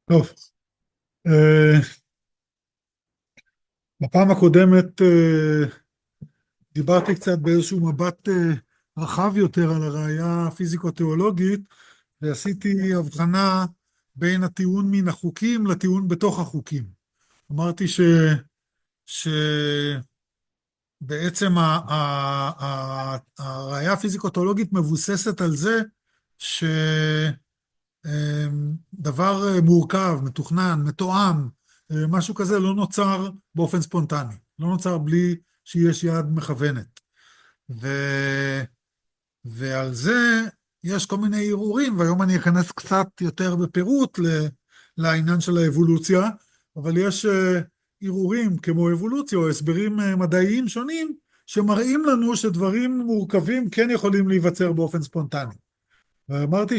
טוב, אה, בפעם הקודמת דיברתי קצת באיזשהו מבט רחב יותר על הראייה הפיזיקו-תיאולוגית, ועשיתי הבחנה בין הטיעון מן החוקים לטיעון בתוך החוקים. אמרתי שבעצם הראייה הפיזיקו-תיאולוגית מבוססת על זה דבר מורכב, מתוכנן, מתואם, משהו כזה לא נוצר באופן ספונטני, לא נוצר בלי שיש יד מכוונת. ו... ועל זה יש כל מיני ערעורים, והיום אני אכנס קצת יותר בפירוט לעניין של האבולוציה, אבל יש ערעורים כמו אבולוציה או הסברים מדעיים שונים, שמראים לנו שדברים מורכבים כן יכולים להיווצר באופן ספונטני. ואמרתי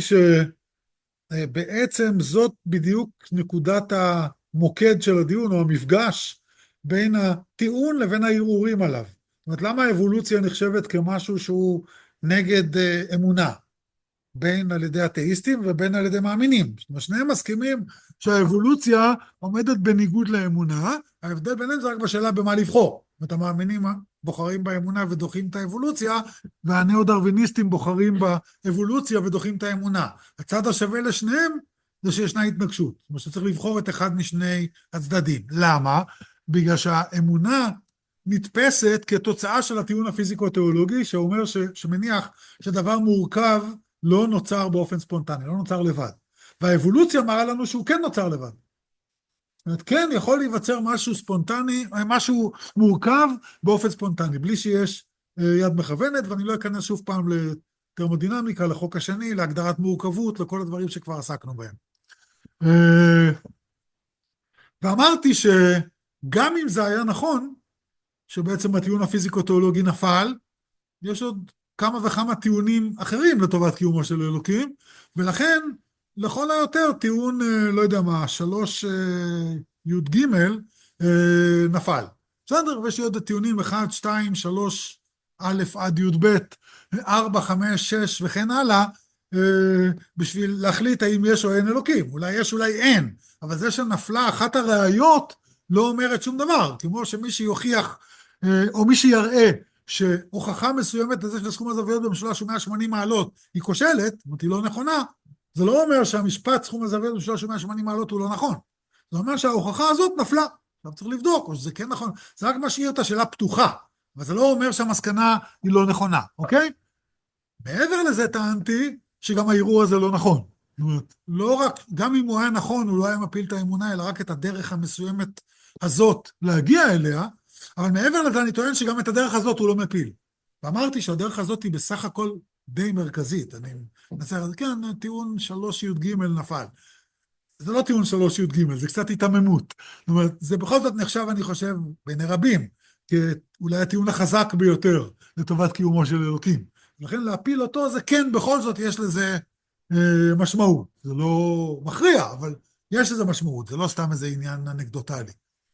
בעצם זאת בדיוק נקודת המוקד של הדיון, או המפגש בין הטיעון לבין הערעורים עליו. זאת אומרת, למה האבולוציה נחשבת כמשהו שהוא נגד אמונה, בין על ידי אתאיסטים ובין על ידי מאמינים. זאת אומרת, שניהם מסכימים שהאבולוציה עומדת בניגוד לאמונה, ההבדל ביניהם זה רק בשאלה במה לבחור. זאת אומרת, המאמינים בוחרים באמונה ודוחים את האבולוציה, והנאו-דרוויניסטים בוחרים באבולוציה ודוחים את האמונה. הצד השווה לשניהם זה שישנה התנגשות. זאת אומרת, שצריך לבחור את אחד משני הצדדים. למה? בגלל שהאמונה נתפסת כתוצאה של הטיעון הפיזיקו-תיאולוגי, שאומר שמניח שדבר מורכב לא נוצר באופן ספונטני, לא נוצר לבד. והאבולוציה מראה לנו שהוא כן נוצר לבד. זאת אומרת, כן יכול להיווצר משהו ספונטני, משהו מורכב באופן ספונטני, בלי שיש יד מכוונת, ואני לא אכנס שוב פעם לתרמודינמיקה, לחוק השני, להגדרת מורכבות, לכל הדברים שכבר עסקנו בהם. ואמרתי שגם אם זה היה נכון, שבעצם הטיעון הפיזיקו-תיאולוגי נפל, יש עוד כמה וכמה טיעונים אחרים לטובת קיומו של אלוקים, ולכן לכל היותר טיעון, לא יודע מה, 3 י"ג נפל. בסדר, ויש עוד טיעונים 1, 2, 3, א' עד י"ב, 4, 5, 6 וכן הלאה, בשביל להחליט האם יש או אין אלוקים. אולי יש, אולי אין, אבל זה שנפלה אחת הראיות לא אומרת שום דבר, כמו שמי שיוכיח או מי שיראה שהוכחה מסוימת לזה שסכום הזוויות במשולש הוא 180 מעלות היא כושלת, זאת אומרת היא לא נכונה, זה לא אומר שהמשפט סכום הזוויות במשולש הוא 180 מעלות הוא לא נכון, זה אומר שההוכחה הזאת נפלה. עכשיו צריך לבדוק או שזה כן נכון, זה רק משאיר את השאלה פתוחה, אבל זה לא אומר שהמסקנה היא לא נכונה, אוקיי? מעבר לזה טענתי שגם הערעור הזה לא נכון. זאת אומרת, לא רק, גם אם הוא היה נכון, הוא לא היה מפיל את האמונה, אלא רק את הדרך המסוימת הזאת להגיע אליה, אבל מעבר לזה אני טוען שגם את הדרך הזאת הוא לא מפיל. ואמרתי שהדרך הזאת היא בסך הכל די מרכזית. אני מנסה, כן, טיעון 3 י"ג נפל. זה לא טיעון 3 י"ג, זה קצת התעממות. זאת אומרת, זה בכל זאת נחשב, אני חושב, בעיני רבים, כאולי הטיעון החזק ביותר לטובת קיומו של אלוקים. לכן להפיל אותו זה כן, בכל זאת יש לזה משמעות. זה לא מכריע, אבל יש לזה משמעות, זה לא סתם איזה עניין אנקדוטלי.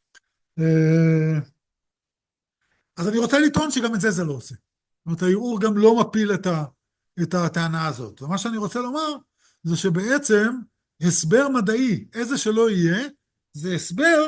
אז אני רוצה לטעון שגם את זה לא עושה. זאת אומרת, הערעור גם לא מפיל את הטענה הזאת. ומה שאני רוצה לומר, זה שבעצם הסבר מדעי, איזה שלא יהיה, זה הסבר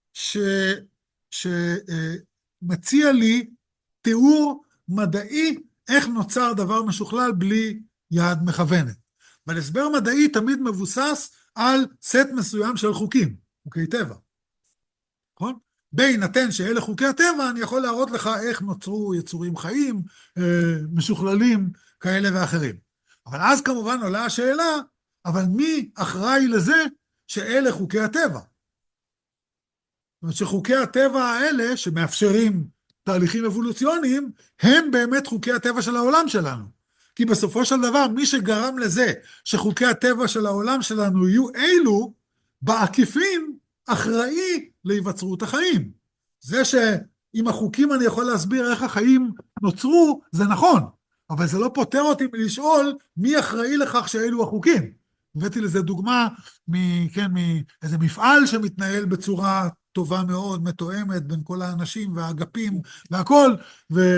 שמציע לי תיאור מדעי איך נוצר דבר משוכלל בלי יד מכוונת. אבל הסבר מדעי תמיד מבוסס על סט מסוים של חוקים, חוקי טבע. נכון? בהינתן שאלה חוקי הטבע, אני יכול להראות לך איך נוצרו יצורים חיים, משוכללים כאלה ואחרים. אבל אז כמובן עולה השאלה, אבל מי אחראי לזה שאלה חוקי הטבע? זאת אומרת שחוקי הטבע האלה שמאפשרים תהליכים אבולוציוניים, הם באמת חוקי הטבע של העולם שלנו. כי בסופו של דבר, מי שגרם לזה שחוקי הטבע של העולם שלנו יהיו אילו, בעקיפין אחראי להיווצרות החיים. זה שעם החוקים אני יכול להסביר איך החיים נוצרו, זה נכון, אבל זה לא פותר אותי מלשאול מי אחראי לכך שאלו החוקים. הבאתי לזה דוגמה מאיזה מפעל שמתנהל בצורה טובה מאוד, מתואמת בין כל האנשים והאגפים והכל,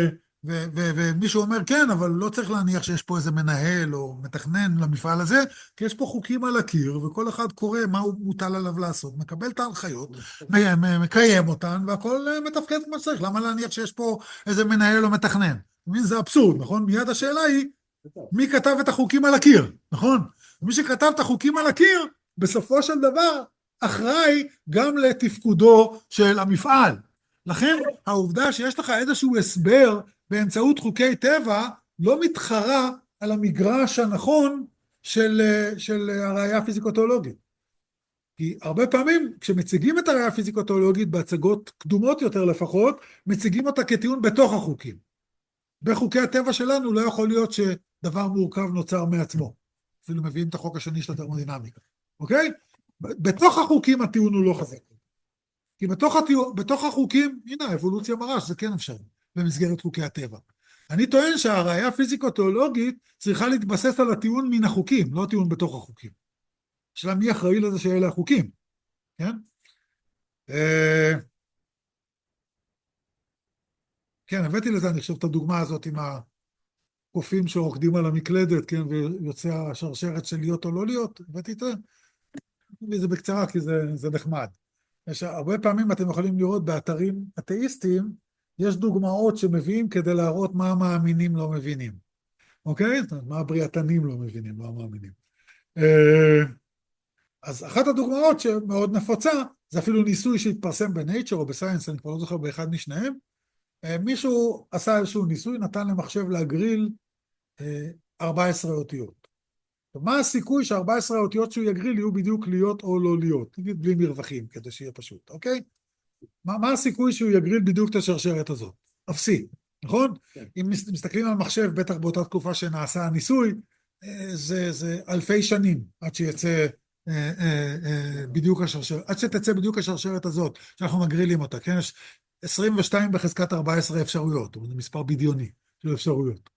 ומישהו אומר, כן, אבל לא צריך להניח שיש פה איזה מנהל או מתכנן למפעל הזה, כי יש פה חוקים על הקיר, וכל אחד קורא מה הוא מוטל עליו לעשות, מקבל את ההנחיות, מקיים אותן, והכל מתפקד כמו שצריך. למה להניח שיש פה איזה מנהל או מתכנן? זה אבסורד, נכון? מיד השאלה היא, מי כתב את החוקים על הקיר, נכון? מי שכתב את החוקים על הקיר, בסופו של דבר, אחראי גם לתפקודו של המפעל. לכן, העובדה שיש לך איזשהו הסבר באמצעות חוקי טבע, לא מתחרה על המגרש הנכון של הראייה הפיזיקותולוגית. כי הרבה פעמים, כשמציגים את הראייה הפיזיקותולוגית, בהצגות קדומות יותר לפחות, מציגים אותה כטיעון בתוך החוקים. בחוקי הטבע שלנו לא יכול להיות שדבר מורכב נוצר מעצמו. אפילו מביאים את החוק השני של התרמודינמיקה. אוקיי? בתוך החוקים הטיעון הוא לא חזק. כי בתוך החוקים, הנה, האבולוציה מראה שזה כן אפשר, במסגרת חוקי הטבע. אני טוען שהראייה הפיזיקותיאולוגית צריכה להתבסס על הטיעון מן החוקים, לא טיעון בתוך החוקים. השאלה מי אחראי לזה שאלה החוקים, כן? כן, הבאתי לזה, אני חושב, את הדוגמה הזאת עם הקופים שרוקדים על המקלדת, כן, ויוצא השרשרת של להיות או לא להיות, הבאתי את זה בקצרה, כי זה נחמד. הרבה פעמים אתם יכולים לראות באתרים אתאיסטיים, יש דוגמאות שמביאים כדי להראות מה המאמינים לא מבינים. אוקיי? מה הבריאתנים לא מבינים, לא המאמינים. אז אחת הדוגמאות שמאוד נפוצה, זה אפילו ניסוי שהתפרסם בנייצ'ר או בסיינס, אני כבר לא זוכר באחד משניהם, מישהו עשה איזשהו ניסוי, נתן למחשב להגריל 14 אותיות. מה הסיכוי ש14 האותיות שהוא יגריל יהיו בדיוק להיות או לא להיות? נגיד בלי מרווחים, כדי שיהיה פשוט, אוקיי? מה הסיכוי שהוא יגריל בדיוק את השרשרת הזאת? אפסי, נכון? כן. אם מסתכלים על מחשב, בטח באותה תקופה שנעשה הניסוי, זה אלפי שנים עד שיצא בדיוק השרשרת, עד שתצא בדיוק השרשרת הזאת, שאנחנו מגרילים אותה, כן? יש 22 בחזקת 14 אפשרויות, זה מספר בדיוני של אפשרויות.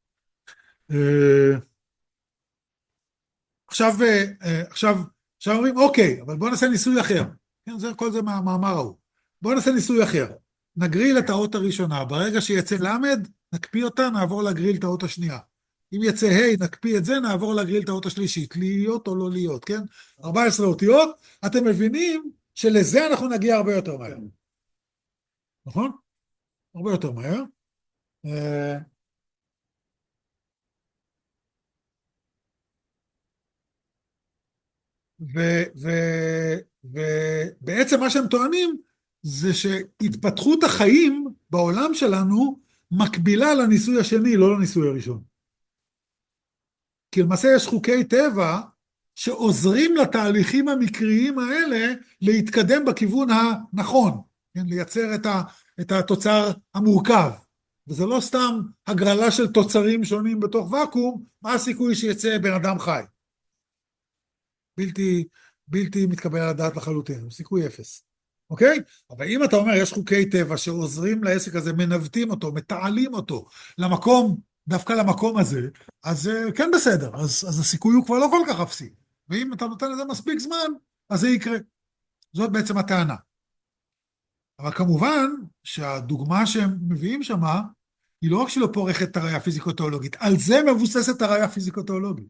עכשיו אומרים, אוקיי, אבל בואו נעשה ניסוי אחר. כן, כל זה מהמאמר ההוא. בואו נעשה ניסוי אחר. נגריל את האות הראשונה, ברגע שיצא למד, נקפיא אותה, נעבור להגריל את האות השנייה. אם יצא ה', נקפיא את זה, נעבור להגריל את האות השלישית. להיות או לא להיות, כן? 14 אותיות, אתם מבינים שלזה אנחנו נגיע הרבה יותר מהר. נכון? הרבה יותר מהר. ובעצם מה שהם טוענים זה שהתפתחות החיים בעולם שלנו מקבילה לניסוי השני, לא לניסוי הראשון. כי למעשה יש חוקי טבע שעוזרים לתהליכים המקריים האלה להתקדם בכיוון הנכון, כן? לייצר את התוצר המורכב. וזה לא סתם הגרלה של תוצרים שונים בתוך וקום, מה הסיכוי שיצא בן אדם חי? בלתי מתקבל על הדעת לחלוטין, סיכוי אפס. אוקיי? אבל אם אתה אומר, יש חוקי טבע שעוזרים לעסק הזה, מנווטים אותו, מתעלים אותו למקום, דווקא למקום הזה, אז כן בסדר, אז הסיכוי הוא כבר לא כל כך אפסי. ואם אתה נותן לזה מספיק זמן, אז זה יקרה. זאת בעצם הטענה. אבל כמובן שהדוגמה שהם מביאים שמה, היא לא רק שלא פורחת את הראייה הפיזיקותיאולוגית, על זה מבוססת הראייה הפיזיקותיאולוגית.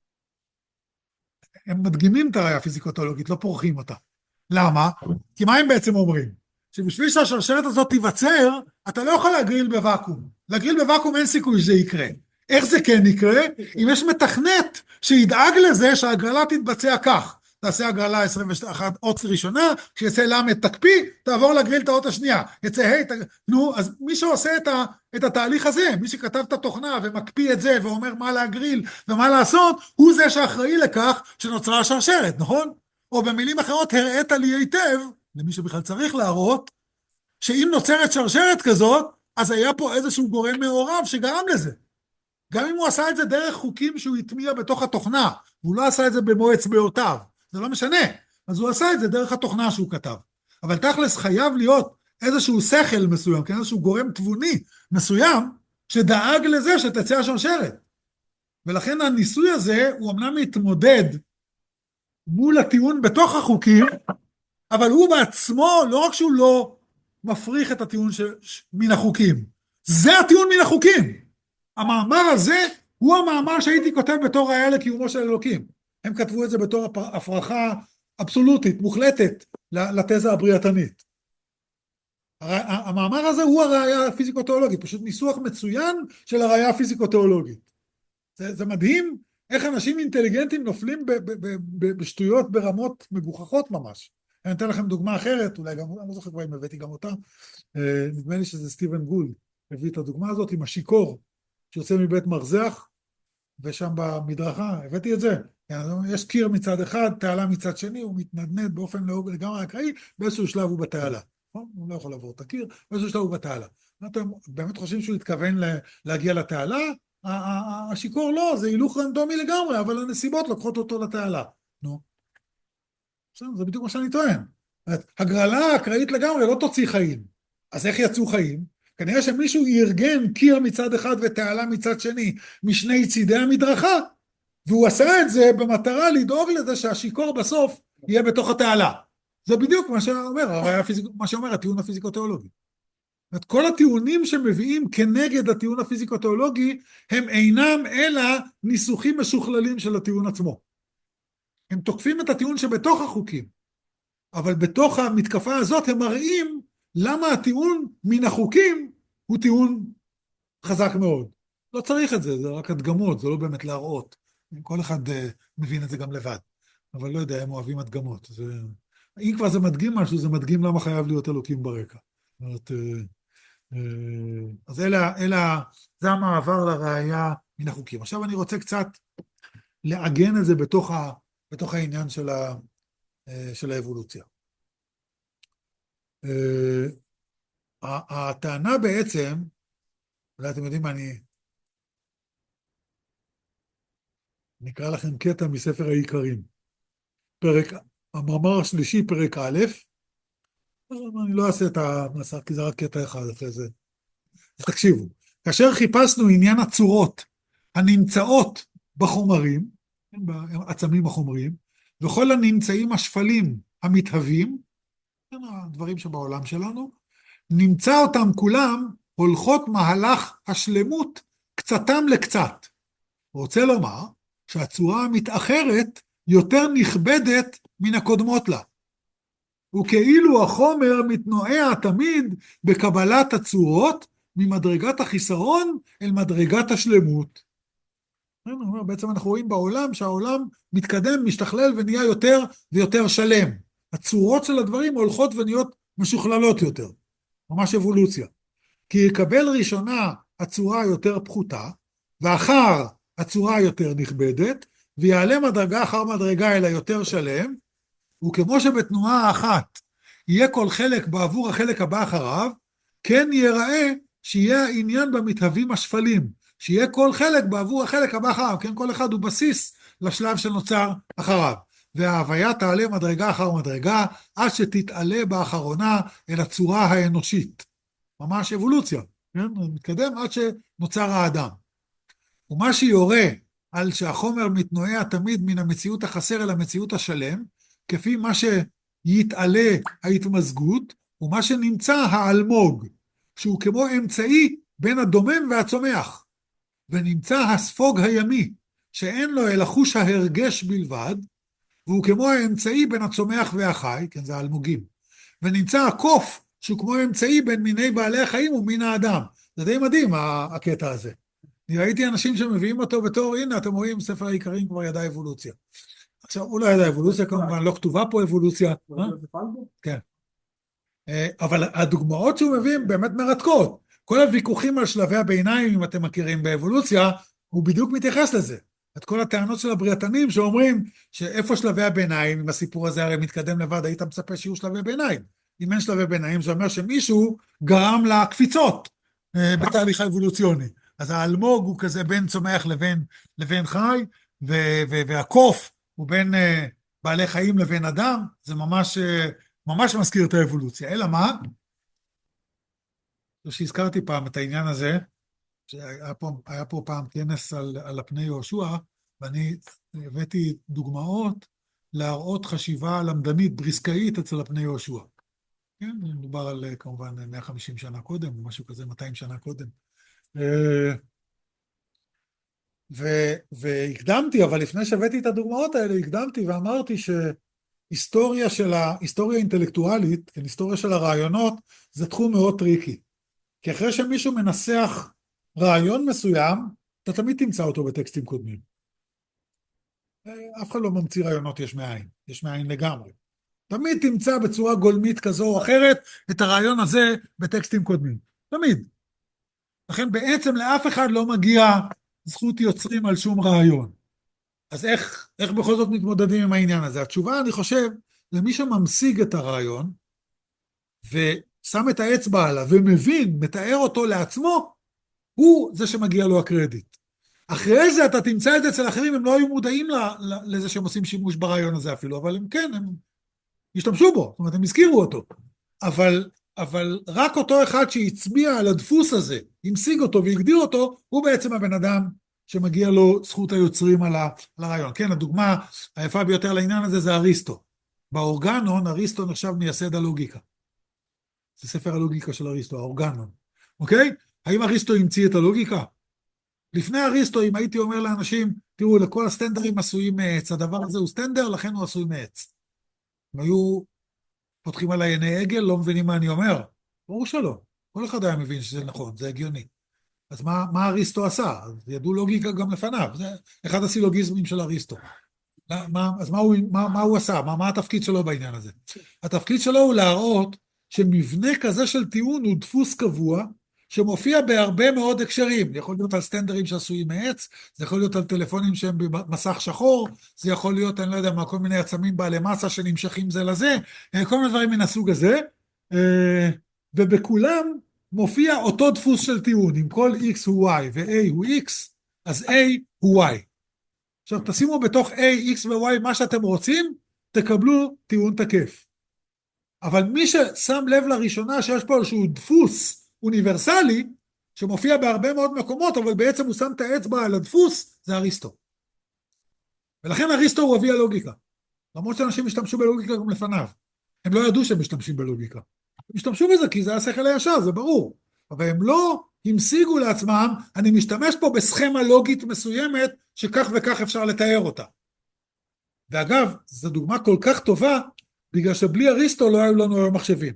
הם מדגימים את הראייה הפיזיקותיאולוגית, לא פורחים אותה. למה? כי מה הם בעצם אומרים? שבשביל שהשרשרת הזאת תיווצר, אתה לא יכול להגריל בוואקום. להגריל בוואקום אין סיכוי שזה יקרה. איך זה כן יקרה? אם יש מתכנת שידאג לזה שההגרלה תתבצע כך. תעשה הגרלה 21 אות ראשונה, כשיצא למד תקפיא, תעבור להגריל את האות השנייה. יצא נו, אז מי שעושה את התהליך הזה, מי שכתב את התוכנה ומקפיא את זה ואומר מה להגריל ומה לעשות, הוא זה שאחראי לכך שנוצרה השרשרת, נכון? או במילים אחרות, הראית לי היטב, למי שבכלל צריך להראות, שאם נוצרת שרשרת כזאת, אז היה פה איזשהו גורם מעורב שגרם לזה. גם אם הוא עשה את זה דרך חוקים שהוא הטמיע בתוך התוכנה, והוא לא עשה את זה במו אצבעותיו, זה לא משנה. אז הוא עשה את זה דרך התוכנה שהוא כתב. אבל תכלס חייב להיות איזשהו שכל מסוים, כן? איזשהו גורם תבוני מסוים, שדאג לזה שתצא השרשרת. ולכן הניסוי הזה הוא אמנם מתמודד מול הטיעון בתוך החוקים, אבל הוא בעצמו, לא רק שהוא לא מפריך את הטיעון מן החוקים, זה הטיעון מן החוקים. המאמר הזה הוא המאמר שהייתי כותב בתור ראיה לקיומו של אלוקים. הם כתבו את זה בתור הפרחה אבסולוטית, מוחלטת, לתזה הבריאתנית. המאמר הזה הוא הראיה הפיזיקו-תיאולוגית, פשוט ניסוח מצוין של הראיה הפיזיקו-תיאולוגית. זה מדהים איך אנשים אינטליגנטים נופלים בשטויות ברמות מגוחכות ממש. אני אתן לכם דוגמה אחרת, אולי גם, אני לא זוכר כבר אם הבאתי גם אותה, נדמה לי שזה סטיבן גולד הביא את הדוגמה הזאת עם השיכור שיוצא מבית מרזח, ושם במדרכה, הבאתי את זה, יש קיר מצד אחד, תעלה מצד שני, הוא מתנדנד באופן לגמרי אקראי, באיזשהו שלב הוא בתעלה. הוא לא יכול לעבור את הקיר, באיזשהו שלב הוא בתעלה. אתם באמת חושבים שהוא התכוון להגיע לתעלה? השיכור לא, זה הילוך רנדומי לגמרי, אבל הנסיבות לוקחות אותו לתעלה. נו. זה בדיוק מה שאני טוען. הגרלה אקראית לגמרי לא תוציא חיים. אז איך יצאו חיים? כנראה שמישהו יארגן קיר מצד אחד ותעלה מצד שני, משני צידי המדרכה, והוא עשה את זה במטרה לדאוג לזה שהשיכור בסוף יהיה בתוך התעלה. זה בדיוק מה שאומר הטיעון הפיזיקו-תיאולוגי. את כל הטיעונים שמביאים כנגד הטיעון הפיזיקו-תיאולוגי, הם אינם אלא ניסוחים משוכללים של הטיעון עצמו. הם תוקפים את הטיעון שבתוך החוקים, אבל בתוך המתקפה הזאת הם מראים למה הטיעון מן החוקים הוא טיעון חזק מאוד. לא צריך את זה, זה רק הדגמות, זה לא באמת להראות. כל אחד מבין את זה גם לבד, אבל לא יודע, הם אוהבים הדגמות. אם כבר זה מדגים משהו, זה מדגים למה חייב להיות אלוקים ברקע. זאת אומרת, אז זה המעבר לראייה מן החוקים. עכשיו אני רוצה קצת לעגן את זה בתוך העניין של האבולוציה. הטענה בעצם, אולי אתם יודעים מה, אני אקרא לכם קטע מספר העיקרים. המאמר השלישי, פרק א', אני לא אעשה את המסע, כי זה רק קטע אחד אחרי זה. אז תקשיבו, כאשר חיפשנו עניין הצורות הנמצאות בחומרים, בעצמים החומריים, וכל הנמצאים השפלים המתהווים, הדברים שבעולם שלנו, נמצא אותם כולם הולכות מהלך השלמות קצתם לקצת. רוצה לומר שהצורה המתאחרת יותר נכבדת מן הקודמות לה. וכאילו החומר מתנועע תמיד בקבלת הצורות ממדרגת החיסרון אל מדרגת השלמות. בעצם אנחנו רואים בעולם שהעולם מתקדם, משתכלל ונהיה יותר ויותר שלם. הצורות של הדברים הולכות ונהיות משוכללות יותר. ממש אבולוציה. כי יקבל ראשונה הצורה יותר פחותה, ואחר הצורה יותר נכבדת, ויעלה מדרגה אחר מדרגה אל היותר שלם, וכמו שבתנועה אחת יהיה כל חלק בעבור החלק הבא אחריו, כן ייראה שיהיה העניין במתהווים השפלים, שיהיה כל חלק בעבור החלק הבא אחריו, כן, כל אחד הוא בסיס לשלב שנוצר אחריו. וההוויה תעלה מדרגה אחר מדרגה, עד שתתעלה באחרונה אל הצורה האנושית. ממש אבולוציה, כן? מתקדם עד שנוצר האדם. ומה שיורה על שהחומר מתנועע תמיד מן המציאות החסר אל המציאות השלם, כפי מה שיתעלה ההתמזגות, ומה שנמצא האלמוג, שהוא כמו אמצעי בין הדומם והצומח, ונמצא הספוג הימי, שאין לו אלא חוש ההרגש בלבד, והוא כמו האמצעי בין הצומח והחי, כן, זה האלמוגים, ונמצא הקוף, שהוא כמו אמצעי בין מיני בעלי החיים ומין האדם. זה די מדהים הקטע הזה. אני ראיתי אנשים שמביאים אותו בתור, הנה אתם רואים ספר העיקרים כבר ידע אבולוציה. עכשיו הוא לא ידע אבולוציה כמובן, לא כתובה פה אבולוציה. כן. אבל הדוגמאות שהוא מביא הן באמת מרתקות. כל הוויכוחים על שלבי הביניים, אם אתם מכירים באבולוציה, הוא בדיוק מתייחס לזה. את כל הטענות של הבריאתנים שאומרים שאיפה שלבי הביניים, אם הסיפור הזה הרי מתקדם לבד, היית מצפה שיהיו שלבי ביניים. אם אין שלבי ביניים, זה אומר שמישהו גרם לקפיצות בתהליך האבולוציוני. אז האלמוג הוא כזה בין צומח לבין חי, והקוף הוא בין בעלי חיים לבין אדם, זה ממש מזכיר את האבולוציה. אלא מה? שהזכרתי פעם את העניין הזה, שהיה פה פעם כנס על הפני יהושע, ואני הבאתי דוגמאות להראות חשיבה למדנית, בריסקאית אצל הפני יהושע. כן, מדובר על כמובן 150 שנה קודם, או משהו כזה, 200 שנה קודם. אה, והקדמתי, אבל לפני שהבאתי את הדוגמאות האלה, הקדמתי ואמרתי היסטוריה אינטלקטואלית, כן, היסטוריה של הרעיונות, זה תחום מאוד טריקי. כי אחרי שמישהו מנסח רעיון מסוים, אתה תמיד תמצא אותו בטקסטים קודמים. אף אחד לא ממציא רעיונות יש מאין, יש מאין לגמרי. תמיד תמצא בצורה גולמית כזו או אחרת את הרעיון הזה בטקסטים קודמים. תמיד. לכן בעצם לאף אחד לא מגיע זכות יוצרים על שום רעיון. אז איך בכל זאת מתמודדים עם העניין הזה? התשובה, אני חושב, למי שממשיג את הרעיון, ושם את האצבע עליו, ומבין, מתאר אותו לעצמו, הוא זה שמגיע לו הקרדיט. אחרי זה אתה תמצא את זה אצל אחרים, הם לא היו מודעים לזה שהם עושים שימוש ברעיון הזה אפילו, אבל הם כן, הם השתמשו בו, זאת אומרת, הם הזכירו אותו. אבל רק אותו אחד שהצביע על הדפוס הזה, המשיג אותו והגדיר אותו, הוא בעצם הבן אדם שמגיע לו זכות היוצרים על הרעיון. כן, הדוגמה היפה ביותר לעניין הזה זה אריסטו. באורגנון, אריסטו נחשב מייסד הלוגיקה. זה ספר הלוגיקה של אריסטו, האורגנון. אוקיי? האם אריסטו המציא את הלוגיקה? לפני אריסטו, אם הייתי אומר לאנשים, תראו, לכל הסטנדרים עשויים מעץ, הדבר הזה הוא סטנדר, לכן הוא עשוי מעץ. הם היו פותחים עליי עיני עגל, לא מבינים מה אני אומר. ברור שלא. כל אחד היה מבין שזה נכון, זה הגיוני. אז מה אריסטו עשה? אז ידעו לוגיקה גם לפניו. זה אחד הסילוגיזמים של אריסטו. אז מה הוא עשה? מה התפקיד שלו בעניין הזה? התפקיד שלו הוא להראות שמבנה כזה של טיעון הוא דפוס קבוע, שמופיע בהרבה מאוד הקשרים. זה יכול להיות על סטנדרים שעשויים מעץ, זה יכול להיות על טלפונים שהם במסך שחור, זה יכול להיות, אני לא יודע מה, כל מיני עצמים בעלי מסה שנמשכים זה לזה, כל מיני דברים מן הסוג הזה, ובכולם מופיע אותו דפוס של טיעון. אם כל x הוא y ו-a הוא x, אז a הוא y. עכשיו תשימו בתוך a, x ו-y מה שאתם רוצים, תקבלו טיעון תקף. אבל מי ששם לב לראשונה שיש פה איזשהו דפוס אוניברסלי, שמופיע בהרבה מאוד מקומות, אבל בעצם הוא שם את האצבע על הדפוס, זה אריסטו. ולכן אריסטו הוא אבי הלוגיקה. למרות שאנשים השתמשו בלוגיקה גם לפניו. הם לא ידעו שהם משתמשים בלוגיקה. הם השתמשו בזה כי זה השכל הישר, זה ברור. אבל הם לא המשיגו לעצמם, אני משתמש פה בסכמה לוגית מסוימת, שכך וכך אפשר לתאר אותה. ואגב, זו דוגמה כל כך טובה, בגלל שבלי אריסטו לא היו לנו היום מחשבים.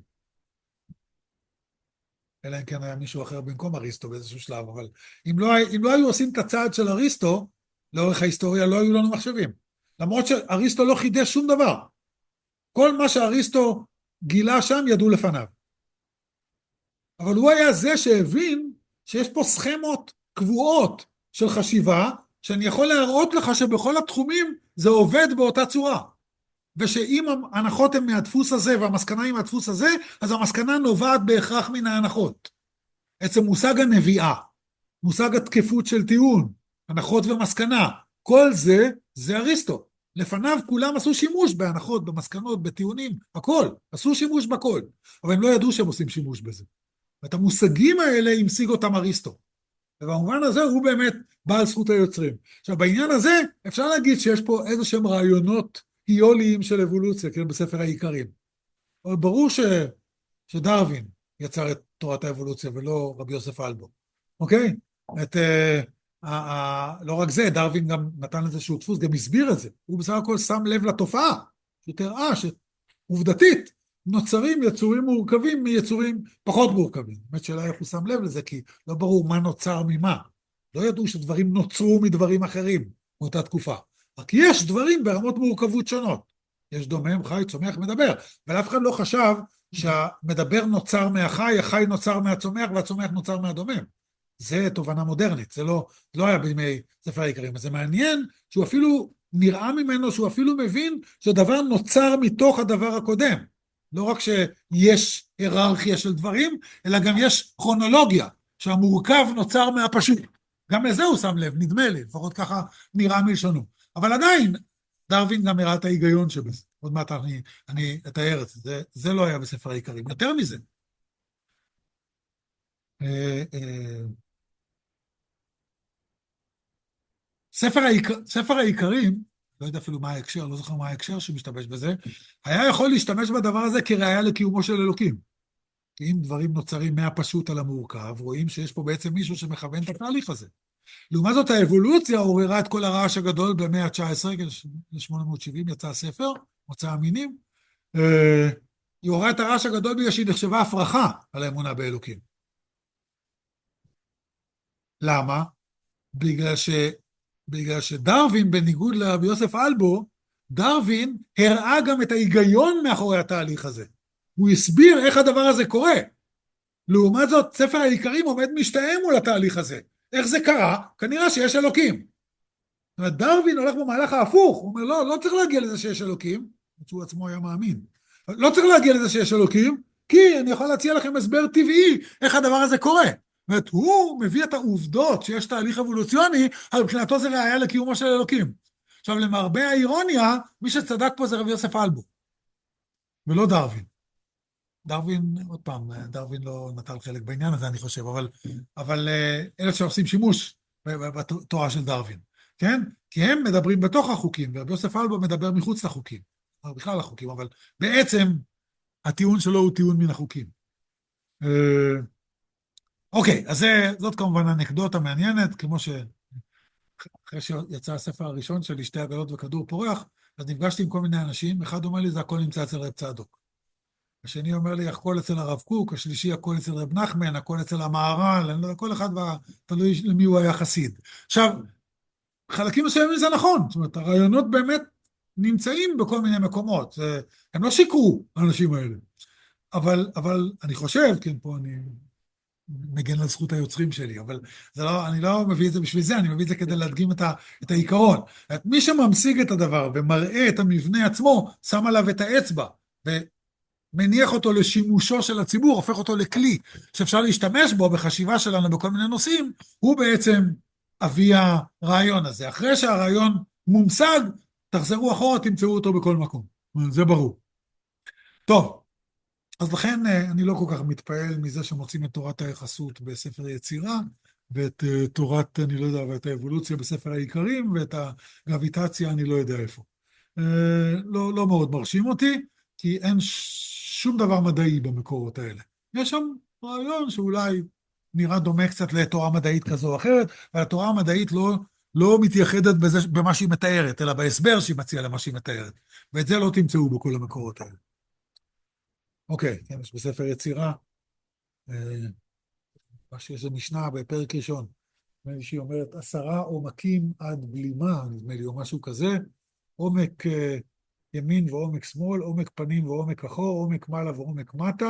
אלא אם כן היה מישהו אחר במקום אריסטו באיזשהו שלב, אבל אם לא היו עושים את הצעד של אריסטו, לאורך ההיסטוריה לא היו לנו מחשבים. למרות שאריסטו לא חידש שום דבר. כל מה שאריסטו גילה שם ידעו לפניו. אבל הוא היה זה שהבין שיש פה סכמות קבועות של חשיבה, שאני יכול להראות לך שבכל התחומים זה עובד באותה צורה. ושאם ההנחות הן מהדפוס הזה והמסקנה היא מהדפוס הזה, אז המסקנה נובעת בהכרח מן ההנחות. עצם מושג הנביאה, מושג התקפות של טיעון, הנחות ומסקנה, כל זה, זה אריסטו. לפניו כולם עשו שימוש בהנחות, במסקנות, בטיעונים, הכל, עשו שימוש בכל. אבל הם לא ידעו שהם עושים שימוש בזה. ואת המושגים האלה המשיג אותם אריסטו. ובמובן הזה הוא באמת בעל זכות היוצרים. עכשיו בעניין הזה אפשר להגיד שיש פה איזה שהם רעיונות היוליים של אבולוציה, כאילו בספר העיקרים. אבל ברור שדרווין יצר את תורת האבולוציה ולא רבי יוסף אלבו. אוקיי? לא רק זה, דרווין גם נתן לזה שהוא דפוס, גם הסביר את זה. הוא בסך הכל שם לב לתופעה, שתראה שעובדתית נוצרים יצורים מורכבים מיצורים פחות מורכבים. באמת שאלה איך הוא שם לב לזה, כי לא ברור מה נוצר ממה. לא ידעו שדברים נוצרו מדברים אחרים באותה תקופה. רק יש דברים ברמות מורכבות שונות. יש דומם, חי, צומח, מדבר. אבל אף אחד לא חשב שהמדבר נוצר מהחי, החי נוצר מהצומח, והצומח נוצר מהדומם. זה תובנה מודרנית, זה לא היה בימי ספר העיקרים. אז זה מעניין שהוא אפילו נראה ממנו, שהוא אפילו מבין שדבר נוצר מתוך הדבר הקודם. לא רק שיש היררכיה של דברים, אלא גם יש כרונולוגיה, שהמורכב נוצר מהפשוט. גם לזה הוא שם לב, נדמה לי, לפחות ככה נראה מלשונו. אבל עדיין, דרווין גם הראה את ההיגיון שבזה. עוד מעט אני אתאר את זה. זה לא היה בספר העיקרים. יותר מזה. ספר העיקרים לא יודע אפילו מה ההקשר, לא זוכר מה ההקשר שמשתמש בזה, היה יכול להשתמש בדבר הזה כראיה לקיומו של אלוקים. כי אם דברים נוצרים מהפשוט על המורכב, רואים שיש פה בעצם מישהו שמכוון את התהליך הזה. לעומת זאת, האבולוציה עוררה את כל הרעש הגדול במאה ה-19, ב-870 יצא הספר, מוצא המינים. היא עוררה את הרעש הגדול בגלל שהיא נחשבה הפרחה על האמונה באלוקים. למה? בגלל שדרווין, בניגוד לרבי יוסף אלבו, דרווין הראה גם את ההיגיון מאחורי התהליך הזה. הוא הסביר איך הדבר הזה קורה. לעומת זאת, ספר העיקרים עומד משתאה מול התהליך הזה. איך זה קרה? כנראה שיש אלוקים. זאת אומרת, דרווין הולך במהלך ההפוך. הוא אומר, לא צריך להגיע לזה שיש אלוקים, שהוא עצמו היה מאמין. לא צריך להגיע לזה שיש אלוקים, כי אני יכול להציע לכם הסבר טבעי איך הדבר הזה קורה. זאת אומרת, הוא מביא את העובדות שיש תהליך אבולוציוני, אבל מבחינתו זה ראיה לקיומו של אלוקים. עכשיו, למרבה האירוניה, מי שצדק פה זה רבי יוסף אלבו, ולא דרווין. דרווין, עוד פעם, דרווין לא נטל חלק בעניין הזה, אני חושב, אבל אלה שעושים שימוש בתורה של דרווין, כן? כי הם מדברים בתוך החוקים, ורבי יוסף אלבו מדבר מחוץ לחוקים, או בכלל לחוקים, אבל בעצם הטיעון שלו הוא טיעון מן החוקים. אוקיי, אז זאת כמובן אנקדוטה מעניינת, כמו אחרי שיצא הספר הראשון שלי, שתי עגלות וכדור פורח, אז נפגשתי עם כל מיני אנשים, אחד אומר לי, זה הכל נמצא אצל רב צדוק. השני אומר לי, הכל אצל הרב קוק, השלישי, הכל אצל רב נחמן, הכל אצל המהר"ל, כל אחד תלוי למי הוא היה חסיד. עכשיו, חלקים מסוימים זה נכון, זאת אומרת, הרעיונות באמת נמצאים בכל מיני מקומות, הם לא שיקרו, האנשים האלה. אבל אני חושב, כן, פה אני מגן על זכות היוצרים שלי, אבל אני לא מביא את זה בשביל זה, אני מביא את זה כדי להדגים את העיקרון. מי שממשיג את הדבר ומראה את המבנה עצמו, שם עליו את האצבע, ומניח אותו לשימושו של הציבור, הופך אותו לכלי שאפשר להשתמש בו בחשיבה שלנו בכל מיני נושאים, הוא בעצם אבי הרעיון הזה. אחרי שהרעיון מומשג, תחזרו אחורה, תמצאו אותו בכל מקום. זה ברור. טוב. אז לכן אני לא כל כך מתפעל מזה שמוצאים את תורת היחסות בספר יצירה, ואת תורת, אני לא יודע, ואת האבולוציה בספר העיקרים, ואת הגרביטציה, אני לא יודע איפה. לא מאוד מרשים אותי, כי אין שום דבר מדעי במקורות האלה. יש שם רעיון שאולי נראה דומה קצת לתורה מדעית כזו או אחרת, אבל התורה המדעית לא מתייחדת במה שהיא מתארת, אלא בהסבר שהיא מציעה למה שהיא מתארת. ואת זה לא תמצאו בכל המקורות האלה. אוקיי, כן, יש בספר יצירה, מה שיש משנה בפרק ראשון, שהיא אומרת 10 עומקים עד בלימה, נדמה לי, או משהו כזה, עומק ימין ועומק שמאל, עומק פנים ועומק אחור, עומק מעלה ועומק מטה,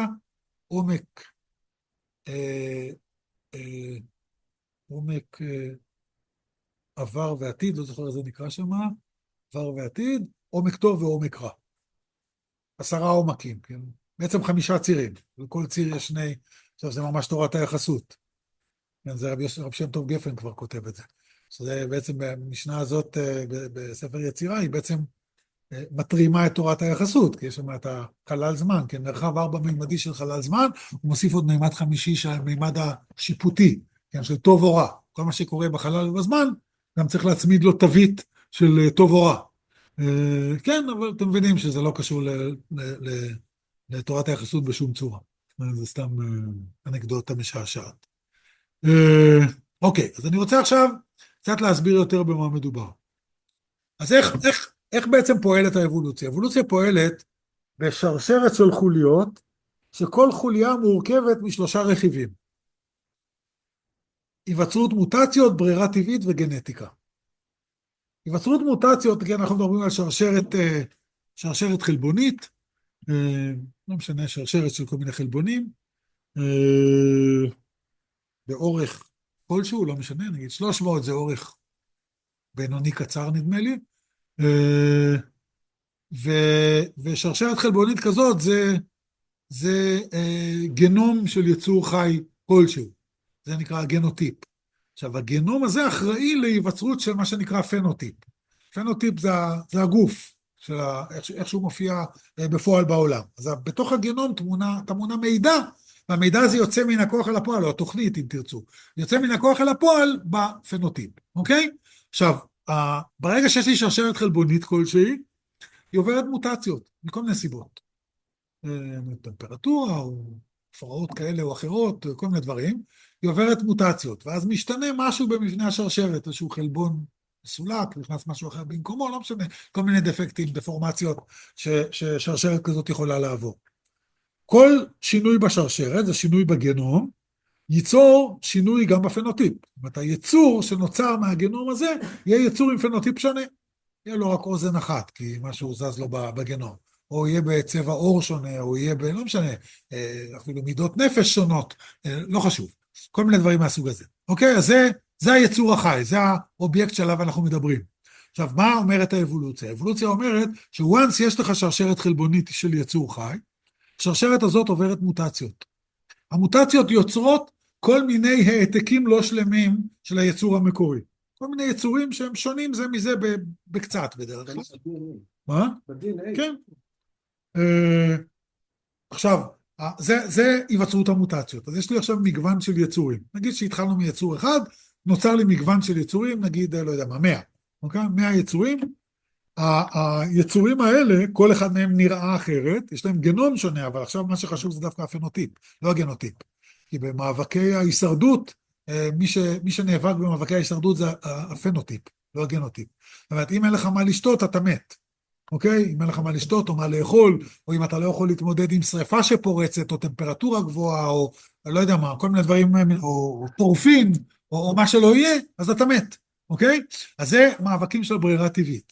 עומק עבר ועתיד, לא זוכר איזה נקרא שם, עבר ועתיד, עומק טוב ועומק רע. 10 עומקים, כן? בעצם 5 צירים, לכל ציר יש שני, עכשיו זה ממש תורת היחסות. כן, זה רב שם טוב גפן כבר כותב את זה. שזה בעצם במשנה הזאת בספר יצירה, היא בעצם מטרימה את תורת היחסות, כי יש שם את החלל זמן, כן, מרחב 4-מימדי של חלל זמן, הוא מוסיף עוד מימד חמישי של מימד השיפוטי, כן, של טוב או רע. כל מה שקורה בחלל ובזמן, גם צריך להצמיד לו תווית של טוב או רע. כן, אבל אתם מבינים שזה לא קשור לתורת היחסות בשום צורה. זה סתם אנקדוטה משעשעת. אוקיי, אז אני רוצה עכשיו קצת להסביר יותר במה מדובר. אז איך בעצם פועלת האבולוציה? האבולוציה פועלת בשרשרת של חוליות, שכל חוליה מורכבת מ3 רכיבים. היווצרות מוטציות, ברירה טבעית וגנטיקה. היווצרות מוטציות, כן, אנחנו מדברים על שרשרת חלבונית, לא משנה, שרשרת של כל מיני חלבונים, באורך כלשהו, לא משנה, נגיד 300 זה אורך בינוני קצר נדמה לי, ושרשרת חלבונית כזאת זה גנום של יצור חי כלשהו, זה נקרא הגנוטיפ. עכשיו הגנום הזה אחראי להיווצרות של מה שנקרא פנוטיפ. פנוטיפ זה הגוף, איך שהוא מופיע בפועל בעולם. אז בתוך הגנום תמונה מידע, והמידע הזה יוצא מן הכוח אל הפועל, או התוכנית אם תרצו, יוצא מן הכוח אל הפועל בפנוטיפ, אוקיי? עכשיו, ברגע שיש לי שרשרת חלבונית כלשהי, היא עוברת מוטציות, מכל מיני סיבות. טמפרטורה, או הפרעות כאלה או אחרות, כל מיני דברים, היא עוברת מוטציות, ואז משתנה משהו במבנה השרשרת, איזשהו חלבון מסולק, נכנס משהו אחר במקומו, לא משנה, כל מיני דפקטים, דפורמציות, ששרשרת כזאת יכולה לעבור. כל שינוי בשרשרת, זה שינוי בגנום, ייצור שינוי גם בפנוטיפ. זאת אומרת, היצור שנוצר מהגנום הזה, יהיה יצור עם פנוטיפ שונה. יהיה לו רק אוזן אחת, כי משהו זז לו בגנום. או יהיה בצבע עור שונה, או יהיה לא משנה, אפילו מידות נפש שונות, לא חשוב. כל מיני דברים מהסוג הזה. אוקיי? אז זה היצור החי, זה האובייקט שעליו אנחנו מדברים. עכשיו, מה אומרת האבולוציה? האבולוציה אומרת שוואנס יש לך שרשרת חלבונית של יצור חי, השרשרת הזאת עוברת מוטציות. המוטציות יוצרות כל מיני העתקים לא שלמים של היצור המקורי. כל מיני יצורים שהם שונים זה מזה בקצת בדרך כלל. מה? כן. עכשיו, זה היווצרות המוטציות. אז יש לי עכשיו מגוון של יצורים. נגיד שהתחלנו מיצור אחד, נוצר לי מגוון של יצורים, נגיד, לא יודע מה, 100. אוקיי? 100 יצורים. היצורים האלה, כל אחד מהם נראה אחרת, יש להם גנום שונה, אבל עכשיו מה שחשוב זה דווקא הפנוטיפ, לא הגנוטיפ. כי במאבקי ההישרדות, מי שנאבק במאבקי ההישרדות זה הפנוטיפ, לא הגנוטיפ. זאת אומרת, אם אין לך מה לשתות, אתה מת. אוקיי? אם אין לך מה לשתות או מה לאכול, או אם אתה לא יכול להתמודד עם שריפה שפורצת, או טמפרטורה גבוהה, או לא יודע מה, כל מיני דברים, או טורפין, או מה שלא יהיה, אז אתה מת. אוקיי? אז זה מאבקים של ברירה טבעית.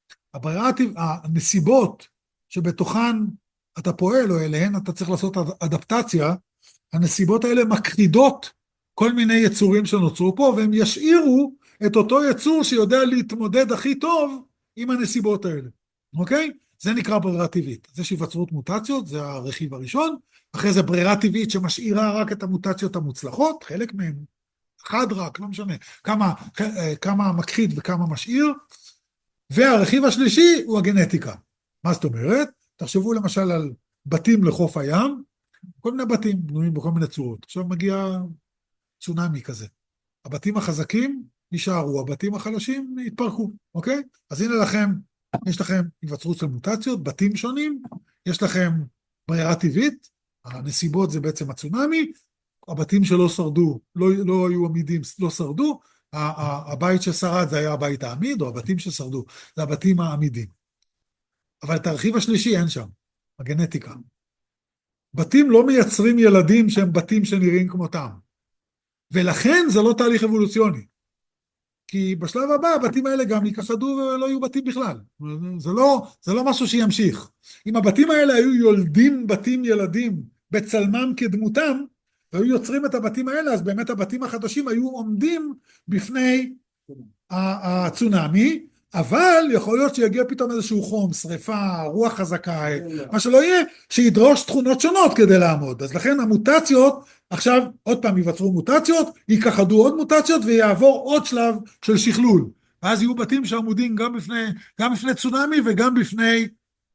הנסיבות שבתוכן אתה פועל, או אליהן אתה צריך לעשות אדפטציה, הנסיבות האלה מכחידות כל מיני יצורים שנוצרו פה, והם ישאירו את אותו יצור שיודע להתמודד הכי טוב עם הנסיבות האלה. אוקיי? זה נקרא ברירה טבעית. אז יש היווצרות מוטציות, זה הרכיב הראשון, אחרי זה ברירה טבעית שמשאירה רק את המוטציות המוצלחות, חלק מהן, אחד רק, לא משנה, כמה מכחיד וכמה משאיר, והרכיב השלישי הוא הגנטיקה. מה זאת אומרת? תחשבו למשל על בתים לחוף הים, כל מיני בתים בנויים בכל מיני צורות. עכשיו מגיע צונמי כזה. הבתים החזקים נשארו, הבתים החלשים התפרקו, אוקיי? אז הנה לכם, יש לכם היווצרות של מוטציות, בתים שונים, יש לכם ברירה טבעית, הנסיבות זה בעצם הצונמי, הבתים שלא שרדו, לא היו עמידים, לא שרדו, הבית ששרד זה היה הבית העמיד, או הבתים ששרדו, זה הבתים העמידים. אבל את הרכיב השלישי אין שם, הגנטיקה. בתים לא מייצרים ילדים שהם בתים שנראים כמותם. ולכן זה לא תהליך אבולוציוני. כי בשלב הבא הבתים האלה גם ייכחדו ולא יהיו בתים בכלל. זה לא משהו שימשיך. אם הבתים האלה היו יולדים בתים ילדים בצלמם כדמותם, והיו יוצרים את הבתים האלה, אז באמת הבתים החדשים היו עומדים בפני הצונמי, אבל יכול להיות שיגיע פתאום איזשהו חום, שריפה, רוח חזקה, מה שלא יהיה, שידרוש תכונות שונות כדי לעמוד. אז לכן המוטציות, עכשיו עוד פעם ייווצרו מוטציות, ייכחדו עוד מוטציות ויעבור עוד שלב של שכלול. ואז יהיו בתים שעמודים גם בפני צונמי וגם בפני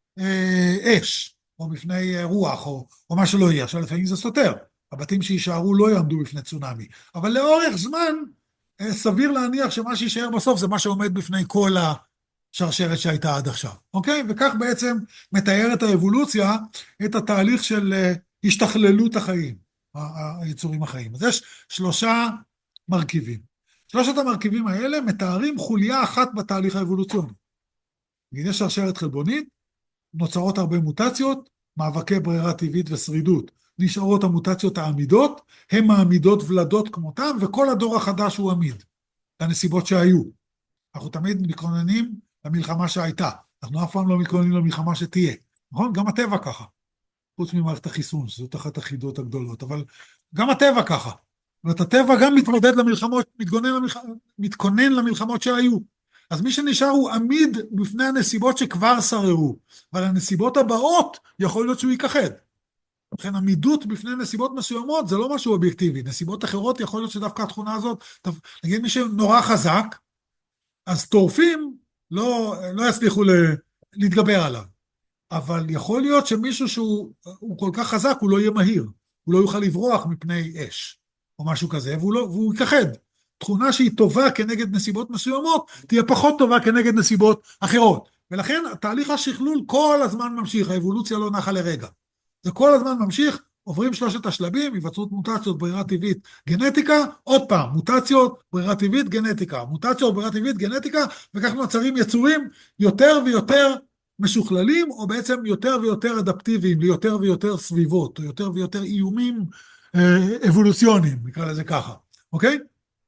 אש, או בפני רוח, או מה שלא יהיה. עכשיו לפעמים זה סותר. הבתים שישארו לא יעמדו בפני צונמי. אבל לאורך זמן, סביר להניח שמה שישאר בסוף זה מה שעומד בפני כל השרשרת שהייתה עד עכשיו. אוקיי? וכך בעצם מתארת האבולוציה את התהליך של השתכללות החיים, היצורים החיים. אז יש 3 מרכיבים. 3 המרכיבים האלה מתארים חוליה אחת בתהליך האבולוציוני. יש שרשרת חלבונית, נוצרות הרבה מוטציות, מאבקי ברירה טבעית ושרידות. נשארות המוטציות העמידות, הן מעמידות ולדות כמותם, וכל הדור החדש הוא עמיד, לנסיבות שהיו. אנחנו תמיד מתכוננים למלחמה שהייתה, אנחנו אף פעם לא מתכוננים למלחמה שתהיה, נכון? גם הטבע ככה, חוץ ממערכת החיסון, שזאת אחת החידות הגדולות, אבל גם הטבע ככה. זאת הטבע גם מתמודד למלחמות, מתכונן למלחמות שהיו. אז מי שנשאר הוא עמיד בפני הנסיבות שכבר שררו, אבל הנסיבות הבאות יכול להיות שהוא ייכחד. לכן עמידות בפני נסיבות מסוימות זה לא משהו אובייקטיבי, נסיבות אחרות יכול להיות שדווקא התכונה הזאת, נגיד מי שנורא חזק, אז טורפים לא יצליחו להתגבר עליו, אבל יכול להיות שמישהו שהוא כל כך חזק הוא לא יהיה מהיר, הוא לא יוכל לברוח מפני אש, או משהו כזה, והוא ייכחד, תכונה שהיא טובה כנגד נסיבות מסוימות, תהיה פחות טובה כנגד נסיבות אחרות. ולכן תהליך השכלול כל הזמן ממשיך, האבולוציה לא נחה לרגע. זה כל הזמן ממשיך, עוברים שלושת השלבים, היווצרות מוטציות, ברירה טבעית, גנטיקה, עוד פעם, מוטציות, ברירה טבעית, גנטיקה, מוטציות, ברירה טבעית, גנטיקה, וכך נוצרים יצורים יותר ויותר משוכללים, או בעצם יותר ויותר אדפטיביים, ליותר ויותר סביבות, או יותר ויותר איומים אבולוציוניים, נקרא לזה ככה, אוקיי?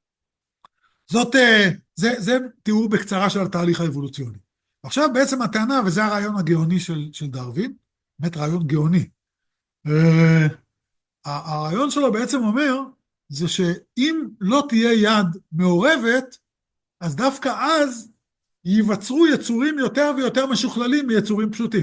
זה תיאור בקצרה של התהליך האבולוציוני. עכשיו בעצם הטענה, וזה הרעיון הגאוני של דרווין, באמת רעיון גאוני, הרעיון שלו בעצם אומר, זה שאם לא תהיה יד מעורבת, אז דווקא אז ייווצרו יצורים יותר ויותר משוכללים מיצורים פשוטים.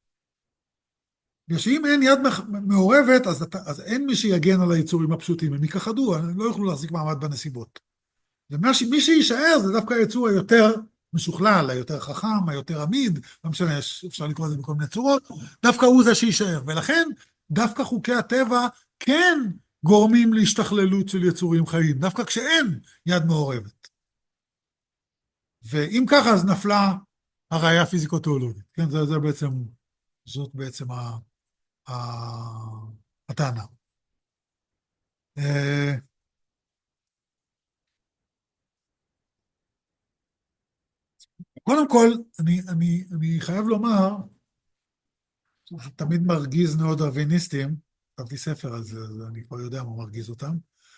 ושאם אין יד מעורבת, אז אין מי שיגן על היצורים הפשוטים, הם ייכחדו, הם לא יוכלו להחזיק מעמד בנסיבות. ומי שיישאר זה דווקא היצור היותר משוכלל, היותר חכם, היותר עמיד, לא משנה, אפשר לקרוא לזה בכל מיני צורות, דווקא הוא זה שיישאר. ולכן דווקא חוקי הטבע כן גורמים להשתכללות של יצורים חיים, דווקא כשאין יד מעורבת. ואם ככה אז נפלה הראייה הפיזיקו-תיאולוגית. כן, זאת בעצם הטענה. קודם כל, אני חייב לומר, זה תמיד מרגיז נאו-דרוויניסטים, כתבתי ספר על זה, אז אני כבר יודע מה מרגיז אותם,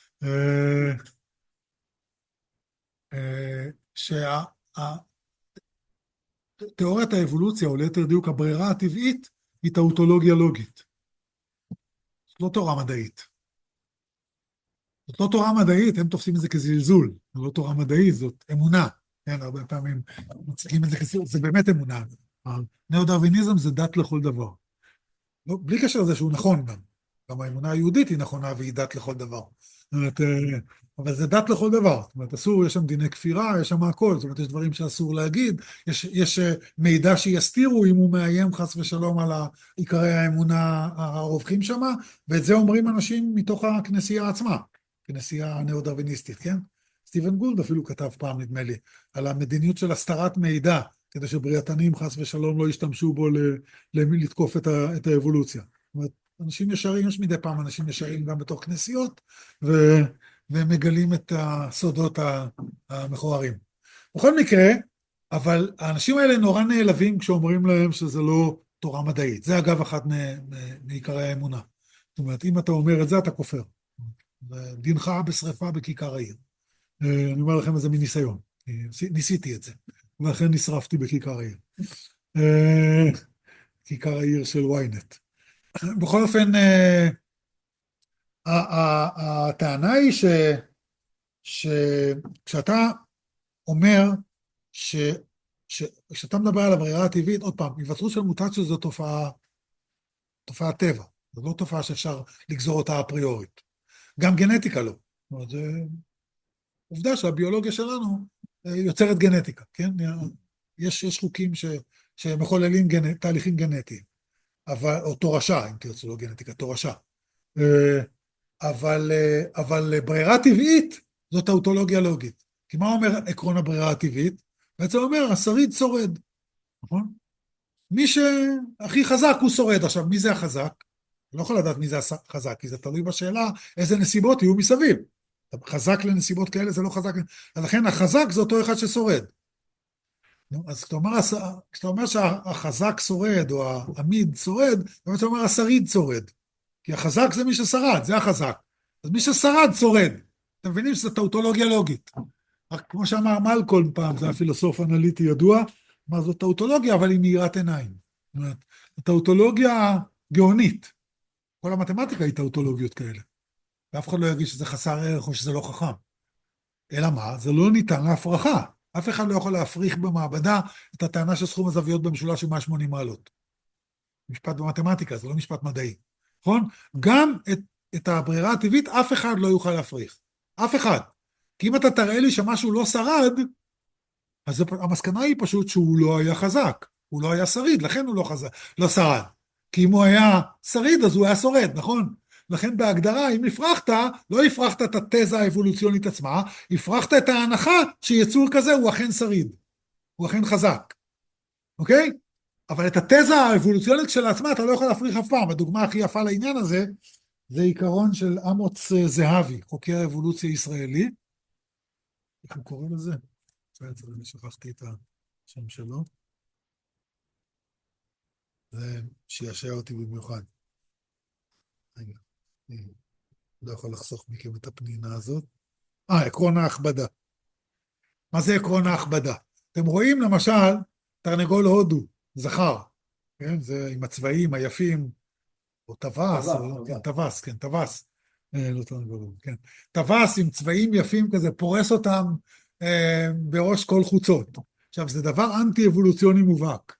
שתיאוריית האבולוציה, או ליתר דיוק הברירה הטבעית, היא טאוטולוגיה לוגית. זאת לא תורה מדעית. זאת לא תורה מדעית, הם תופסים את זה כזלזול. זאת לא תורה מדעית, זאת אמונה. כן, הרבה פעמים מציגים את זה כזלזול, זה באמת אמונה. נאו-דרוויניזם זה דת לכל דבר. לא, בלי קשר לזה שהוא נכון גם. גם האמונה היהודית היא נכונה והיא דת לכל דבר. זאת אומרת, אבל זה דת לכל דבר. זאת אומרת, אסור, יש שם דיני כפירה, יש שם הכל. זאת אומרת, יש דברים שאסור להגיד. יש מידע שיסתירו אם הוא מאיים חס ושלום על עיקרי האמונה הרווחים שם, ואת זה אומרים אנשים מתוך הכנסייה עצמה, כנסייה נאו-דרוויניסטית, כן? סטיבן גולד אפילו כתב פעם, נדמה לי, על המדיניות של הסתרת מידע, כדי שבריאתנים חס ושלום לא ישתמשו בו לתקוף את האבולוציה. זאת אומרת, אנשים ישרים, יש מדי פעם אנשים ישרים גם בתוך כנסיות, והם מגלים את הסודות המכוערים. בכל מקרה, אבל האנשים האלה נורא נעלבים כשאומרים להם שזה לא תורה מדעית. זה אגב אחת מעיקרי האמונה. זאת אומרת, אם אתה אומר את זה, אתה כופר. דינך בשריפה בכיכר העיר. אני אומר לכם את זה מניסיון. ניסיתי את זה. ולכן נשרפתי בכיכר העיר. כיכר העיר של ויינט. בכל אופן, הטענה היא שכשאתה אומר כשאתה מדבר על הברירה הטבעית, עוד פעם, היווצרות של מוטציות זו תופעת טבע. זו לא תופעה שאפשר לגזור אותה אפריורית. גם גנטיקה לא. זאת אומרת, זה עובדה שהביולוגיה שלנו יוצרת גנטיקה, כן? יש חוקים שמחוללים תהליכים גנטיים, או תורשה, אם תרצו, לא גנטיקה, תורשה. אבל ברירה טבעית זו טאוטולוגיה לוגית. כי מה אומר עקרון הברירה הטבעית? בעצם אומר, השריד שורד, נכון? מי שהכי חזק הוא שורד. עכשיו, מי זה החזק? אני לא יכול לדעת מי זה החזק, כי זה תלוי בשאלה איזה נסיבות יהיו מסביב. חזק לנסיבות כאלה זה לא חזק, לכן החזק זה אותו אחד ששורד. אז כשאתה אומר שהחזק שורד, או העמיד שורד, אתה אומר השריד שורד. כי החזק זה מי ששרד, זה החזק. אז מי ששרד שורד. אתם מבינים שזו טאוטולוגיה לוגית. כמו שאמר מלקולם פעם, זה הפילוסוף אנליטי ידוע, מה זו טאוטולוגיה, אבל היא מאירת עיניים. זאת אומרת, טאוטולוגיה גאונית. כל המתמטיקה היא טאוטולוגיות כאלה. ואף אחד לא יגיד שזה חסר ערך או שזה לא חכם. אלא מה? זה לא ניתן להפרחה. אף אחד לא יכול להפריך במעבדה את הטענה של סכום הזוויות במשולש של 180 מעלות. משפט במתמטיקה, זה לא משפט מדעי. נכון? גם את הברירה הטבעית אף אחד לא יוכל להפריך. אף אחד. כי אם אתה תראה לי שמשהו לא שרד, אז המסקנה היא פשוט שהוא לא היה חזק. הוא לא היה שריד, לכן הוא לא שרד. כי אם הוא היה שריד, אז הוא היה שורד, נכון? לכן בהגדרה, אם הפרחת, לא הפרחת את התזה האבולוציונית עצמה, הפרחת את ההנחה שיצור כזה הוא אכן שריד, הוא אכן חזק, אוקיי? אבל את התזה האבולוציונית של עצמה אתה לא יכול להפריך אף פעם. הדוגמה הכי יפה לעניין הזה, זה עיקרון של אמוץ זהבי, חוקר אבולוציה ישראלי. איך הוא קורא לזה? אני שכחתי את השם שלו. זה שישע אותי במיוחד. רגע, אני לא יכול לחסוך מכם את הפנינה הזאת. עקרון ההכבדה. מה זה עקרון ההכבדה? אתם רואים למשל תרנגול הודו, זכר, כן? זה עם הצבעים היפים, או טווס, טווס, כן, טווס. לא תרנגול, כן. טווס עם צבעים יפים כזה, פורס אותם בראש כל חוצות. עכשיו, זה דבר אנטי-אבולוציוני מובהק.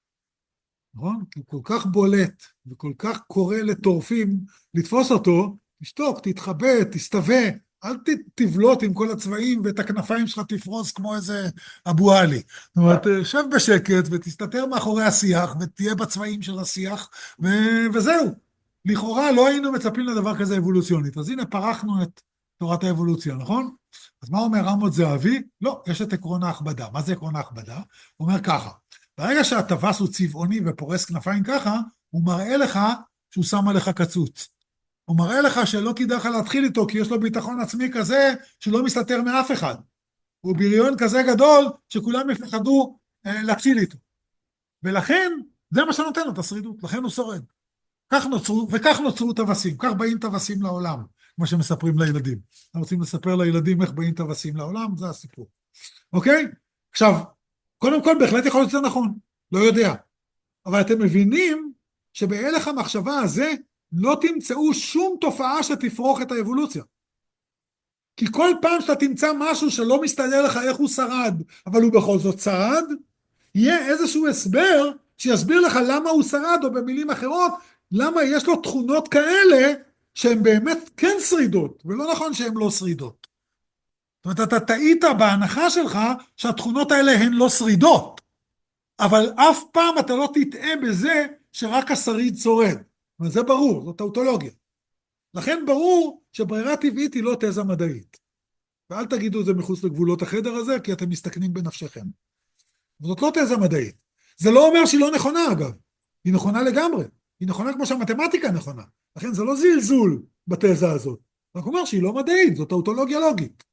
נכון? הוא כל כך בולט וכל כך קורא לטורפים לתפוס אותו, תשתוק, תתחבא, תסתווה, אל תבלוט עם כל הצבעים ואת הכנפיים שלך תפרוס כמו איזה אבו עלי. זאת אומרת, שב בשקט ותסתתר מאחורי השיח ותהיה בצבעים של השיח וזהו. לכאורה לא היינו מצפים לדבר כזה אבולוציונית. אז הנה פרחנו את תורת האבולוציה, נכון? אז מה אומר אמוץ זהבי? לא, יש את עקרון ההכבדה. מה זה עקרון ההכבדה? הוא אומר ככה, ברגע שהטווס הוא צבעוני ופורס כנפיים ככה, הוא מראה לך שהוא שם עליך קצוץ. הוא מראה לך שלא כדאי לך להתחיל איתו, כי יש לו ביטחון עצמי כזה שלא מסתתר מאף אחד. הוא בריון כזה גדול שכולם יפחדו להתחיל איתו. ולכן, זה מה שנותן לו את השרידות, לכן הוא שורד. וכך נוצרו טווסים, כך באים טווסים לעולם, כמו שמספרים לילדים. אנחנו רוצים לספר לילדים איך באים טווסים לעולם, זה הסיפור. אוקיי? עכשיו, קודם כל, בהחלט יכול להיות שזה נכון, לא יודע. אבל אתם מבינים שבהלך המחשבה הזה לא תמצאו שום תופעה שתפרוך את האבולוציה. כי כל פעם שאתה תמצא משהו שלא מסתדר לך איך הוא שרד, אבל הוא בכל זאת שרד, יהיה איזשהו הסבר שיסביר לך למה הוא שרד, או במילים אחרות, למה יש לו תכונות כאלה שהן באמת כן שרידות, ולא נכון שהן לא שרידות. זאת אומרת, אתה טעית בהנחה שלך שהתכונות האלה הן לא שרידות, אבל אף פעם אתה לא תטעה בזה שרק השריד שורד. וזה ברור, זאת טאוטולוגיה. לכן ברור שברירה טבעית היא לא תזה מדעית. ואל תגידו את זה מחוץ לגבולות החדר הזה, כי אתם מסתכנים בנפשכם. זאת לא תזה מדעית. זה לא אומר שהיא לא נכונה, אגב. היא נכונה לגמרי. היא נכונה כמו שהמתמטיקה נכונה. לכן זה לא זלזול בתזה הזאת. רק אומר שהיא לא מדעית, זאת טאוטולוגיה לוגית.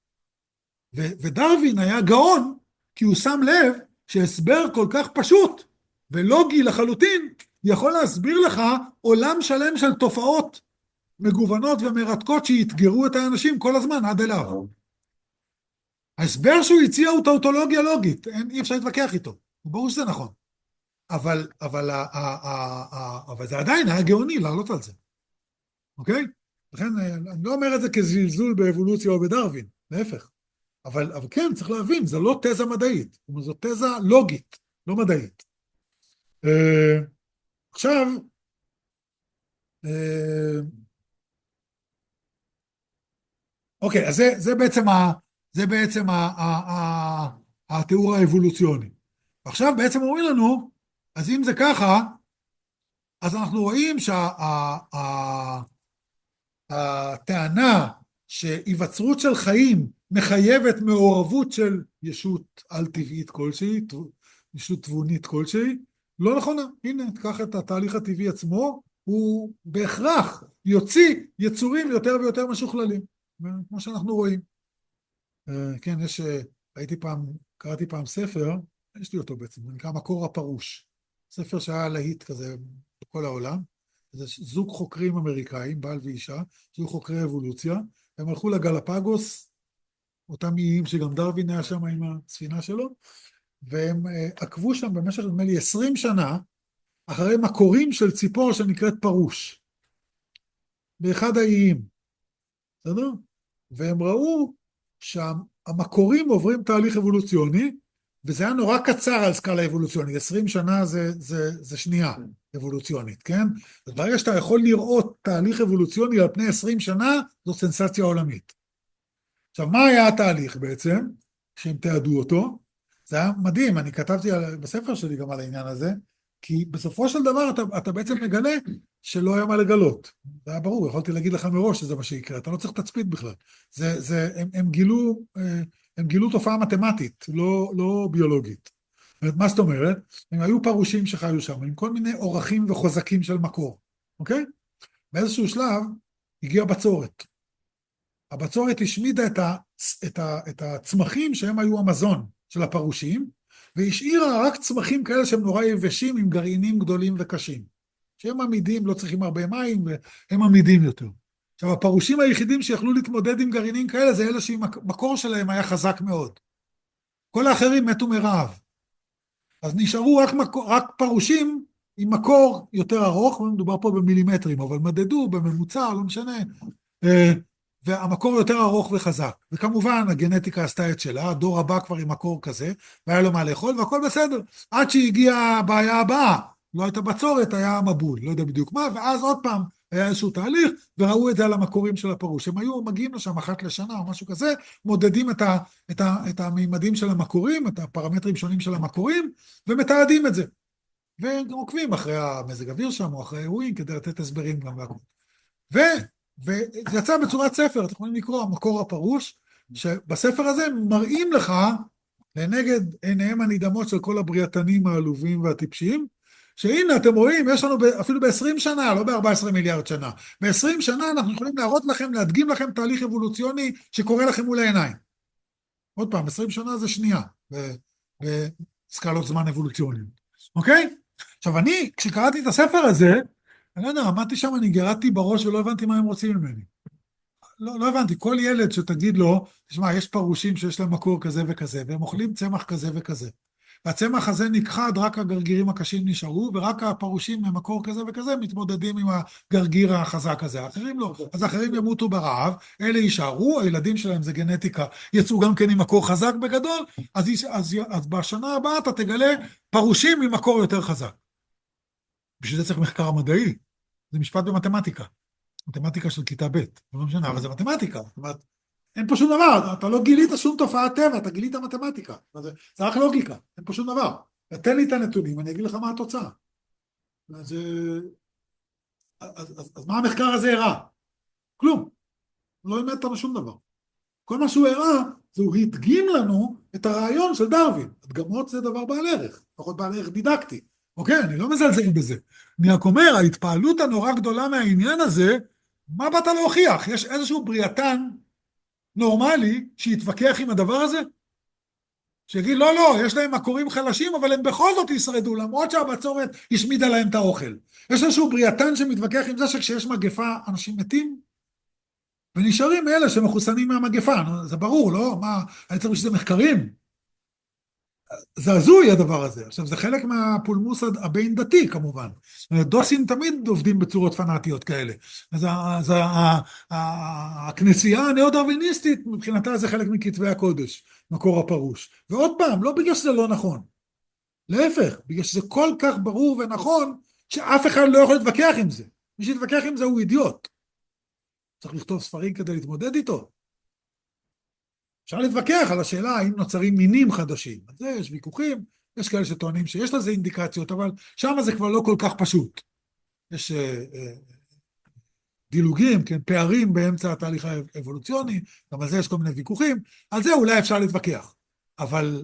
ודרווין היה גאון, כי הוא שם לב שהסבר כל כך פשוט ולוגי לחלוטין, יכול להסביר לך עולם שלם של תופעות מגוונות ומרתקות שיתגרו את האנשים כל הזמן עד אליו. ההסבר שהוא הציע הוא טאוטולוגיה לוגית, אי אפשר להתווכח איתו, הוא ברור שזה נכון. אבל זה עדיין היה גאוני לעלות על זה. אוקיי? לכן אני לא אומר את זה כזלזול באבולוציה או בדרווין, להפך. אבל כן, צריך להבין, זה לא תזה מדעית, זו תזה לוגית, לא מדעית. עכשיו, אוקיי, אז זה בעצם התיאור האבולוציוני. עכשיו בעצם אומרים לנו, אז אם זה ככה, אז אנחנו רואים שהטענה שהיווצרות של חיים מחייבת מעורבות של ישות על-טבעית כלשהי, ישות תבונית כלשהי, לא נכונה. הנה, תקח את התהליך הטבעי עצמו, הוא בהכרח יוציא יצורים יותר ויותר משוכללים, כמו שאנחנו רואים. כן, קראתי פעם ספר, יש לי אותו בעצם, זה נקרא מקור הפרוש. ספר שהיה להיט כזה בכל העולם. זה זוג חוקרים אמריקאים, בעל ואישה, שהיו חוקרי אבולוציה, הם הלכו לגלפגוס, אותם איים שגם דרווין היה שם עם הספינה שלו, והם עקבו שם במשך נדמה לי 20 שנה, אחרי מקורים של ציפור שנקראת פרוש, באחד האיים, בסדר? והם ראו שהמקורים עוברים תהליך אבולוציוני, וזה היה נורא קצר על סקאלה אבולוציונית, 20 שנה זה שנייה אבולוציונית, כן? אז ברגע שאתה יכול לראות תהליך אבולוציוני על פני 20 שנה, זו סנסציה עולמית. עכשיו, מה היה התהליך בעצם, שהם תיעדו אותו? זה היה מדהים, אני כתבתי בספר שלי גם על העניין הזה, כי בסופו של דבר אתה בעצם מגלה שלא היה מה לגלות. זה היה ברור, יכולתי להגיד לך מראש שזה מה שיקרה, אתה לא צריך תצפית בכלל. הם גילו תופעה מתמטית, לא ביולוגית. זאת אומרת, מה זאת אומרת? הם היו פרושים שחיו שם, עם כל מיני אורכים וחוזקים של מקור, אוקיי? באיזשהו שלב הגיעה בצורת. הבצורת השמידה את הצמחים שהם היו המזון של הפרושים, והשאירה רק צמחים כאלה שהם נורא יבשים עם גרעינים גדולים וקשים. שהם עמידים, לא צריכים הרבה מים, והם עמידים יותר. עכשיו, הפרושים היחידים שיכלו להתמודד עם גרעינים כאלה, זה אלה שהמקור שלהם היה חזק מאוד. כל האחרים מתו מרעב. אז נשארו רק פרושים עם מקור יותר ארוך, מדובר פה במילימטרים, אבל מדדו בממוצע, לא משנה, והמקור יותר ארוך וחזק. וכמובן, הגנטיקה עשתה את שלה, הדור הבא כבר עם מקור כזה, והיה לו מה לאכול, והכל בסדר. עד שהגיעה הבעיה הבאה, לא הייתה בצורת, היה מבול, לא יודע בדיוק מה, ואז עוד פעם היה איזשהו תהליך, וראו את זה על המקורים של הפירוש. הם היו מגיעים לשם אחת לשנה או משהו כזה, מודדים את המימדים של המקורים, את הפרמטרים שונים של המקורים, ומתעדים את זה. ועוקבים אחרי המזג אוויר שם, או אחרי אירועים, כדי לתת הסברים גם והכל. וזה יצא בצורת ספר, אתם יכולים לקרוא, המקור הפרוש, שבספר הזה מראים לך, לנגד עיניהם הנדהמות של כל הבריאתנים העלובים והטיפשיים, שהנה אתם רואים, יש לנו אפילו ב-20 שנה, לא ב-14 מיליארד שנה, ב-20 שנה אנחנו יכולים להראות לכם, להדגים לכם תהליך אבולוציוני שקורה לכם מול העיניים. עוד פעם, 20 שנה זה שנייה, בסקלות זמן אבולוציוניים, אוקיי? עכשיו אני, כשקראתי את הספר הזה, אני לא יודע, עמדתי שם, אני גרדתי בראש ולא הבנתי מה הם רוצים ממני. לא הבנתי, כל ילד שתגיד לו, תשמע, יש פרושים שיש להם מקור כזה וכזה, והם אוכלים צמח כזה וכזה. והצמח הזה נכחד, רק הגרגירים הקשים נשארו, ורק הפרושים ממקור כזה וכזה מתמודדים עם הגרגיר החזק הזה. האחרים לא. אז האחרים ימותו ברעב, אלה יישארו, הילדים שלהם זה גנטיקה, יצאו גם כן עם מקור חזק בגדול, אז בשנה הבאה אתה תגלה פרושים עם מקור יותר חזק. בשביל זה צריך מחקר מדעי. זה משפט במתמטיקה. מתמטיקה של כיתה ב', לא משנה, אבל זה מתמטיקה. זאת אומרת, אין פה שום דבר, אתה לא גילית שום תופעת טבע, אתה גילית מתמטיקה. זה רק לוגיקה, אין פה שום דבר. תן לי את הנתונים, אני אגיד לך מה התוצאה. אז מה המחקר הזה הראה? כלום. לא אימת לנו שום דבר. כל מה שהוא הראה, זה הוא הדגים לנו את הרעיון של דרווין. הדגמות זה דבר בעל ערך, לפחות בעל ערך דידקטי. אוקיי, אני לא מזלזל בזה. אני רק אומר, ההתפעלות הנורא גדולה מהעניין הזה, מה באת להוכיח? יש איזשהו בריאתן נורמלי שיתווכח עם הדבר הזה? שיגיד, לא, יש להם מקורים חלשים, אבל הם בכל זאת ישרדו, למרות שהבצורת השמידה להם את האוכל. יש איזשהו בריאתן שמתווכח עם זה שכשיש מגפה, אנשים מתים? ונשארים אלה שמחוסנים מהמגפה, זה ברור, לא? מה, אני צריך שזה מחקרים? זה הזוי הדבר הזה. עכשיו, זה חלק מהפולמוס הבין דתי, כמובן. דוסים תמיד עובדים בצורות פנאטיות כאלה. אז הכנסייה הנאו-דרוויניסטית, מבחינתה זה חלק מכתבי הקודש, מקור הפרוש. ועוד פעם, לא בגלל שזה לא נכון. להפך, בגלל שזה כל כך ברור ונכון, שאף אחד לא יכול להתווכח עם זה. מי שיתווכח עם זה הוא אידיוט. צריך לכתוב ספרים כדי להתמודד איתו. אפשר להתווכח על השאלה האם נוצרים מינים חדשים. אז זה יש ויכוחים, יש כאלה שטוענים שיש לזה אינדיקציות, אבל שם זה כבר לא כל כך פשוט. יש דילוגים, כן, פערים באמצע התהליך האבולוציוני, גם על זה יש כל מיני ויכוחים, על זה אולי אפשר להתווכח. אבל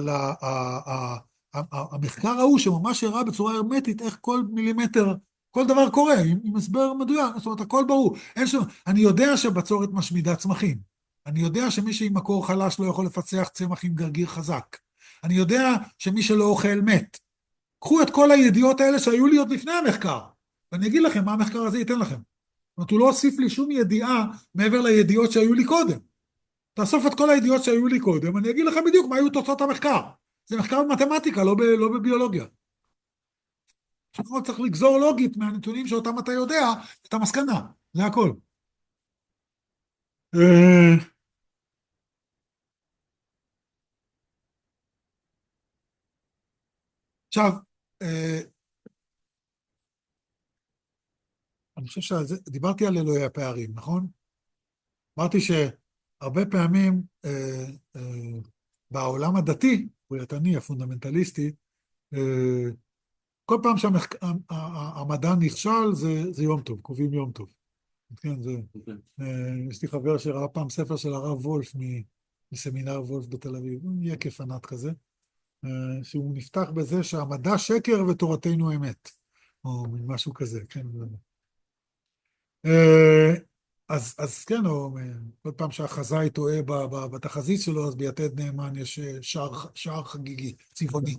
המחקר ההוא שממש הראה בצורה הרמטית איך כל מילימטר, כל דבר קורה, עם הסבר מדויק, זאת אומרת, הכל ברור. אני יודע שבצורת משמידה צמחים. אני יודע שמי שעם מקור חלש לא יכול לפצח צמח עם גרגיר חזק. אני יודע שמי שלא אוכל מת. קחו את כל הידיעות האלה שהיו לי עוד לפני המחקר, ואני אגיד לכם מה המחקר הזה ייתן לכם. זאת אומרת, הוא לא הוסיף לי שום ידיעה מעבר לידיעות שהיו לי קודם. תאסוף את כל הידיעות שהיו לי קודם, אני אגיד לכם בדיוק מה היו תוצאות המחקר. זה מחקר במתמטיקה, לא בביולוגיה. צריך לגזור לוגית מהנתונים שאותם אתה יודע, את המסקנה, זה הכל. עכשיו, אני חושב שדיברתי על אלוהי הפערים, נכון? אמרתי שהרבה פעמים בעולם הדתי, הפונדמנטליסטי, כל פעם שהמדע נכשל, זה יום טוב, קובעים יום טוב. כן, יש לי חבר שראה פעם ספר של הרב וולף מסמינר וולף בתל אביב, הוא נהיה כפנאט כזה, שהוא נפתח בזה שהמדע שקר ותורתנו אמת, או משהו כזה, כן. אז כן, או כל פעם שהחזאי טועה בתחזית שלו, אז ביתד נאמן יש שער חגיגי, צבעוני.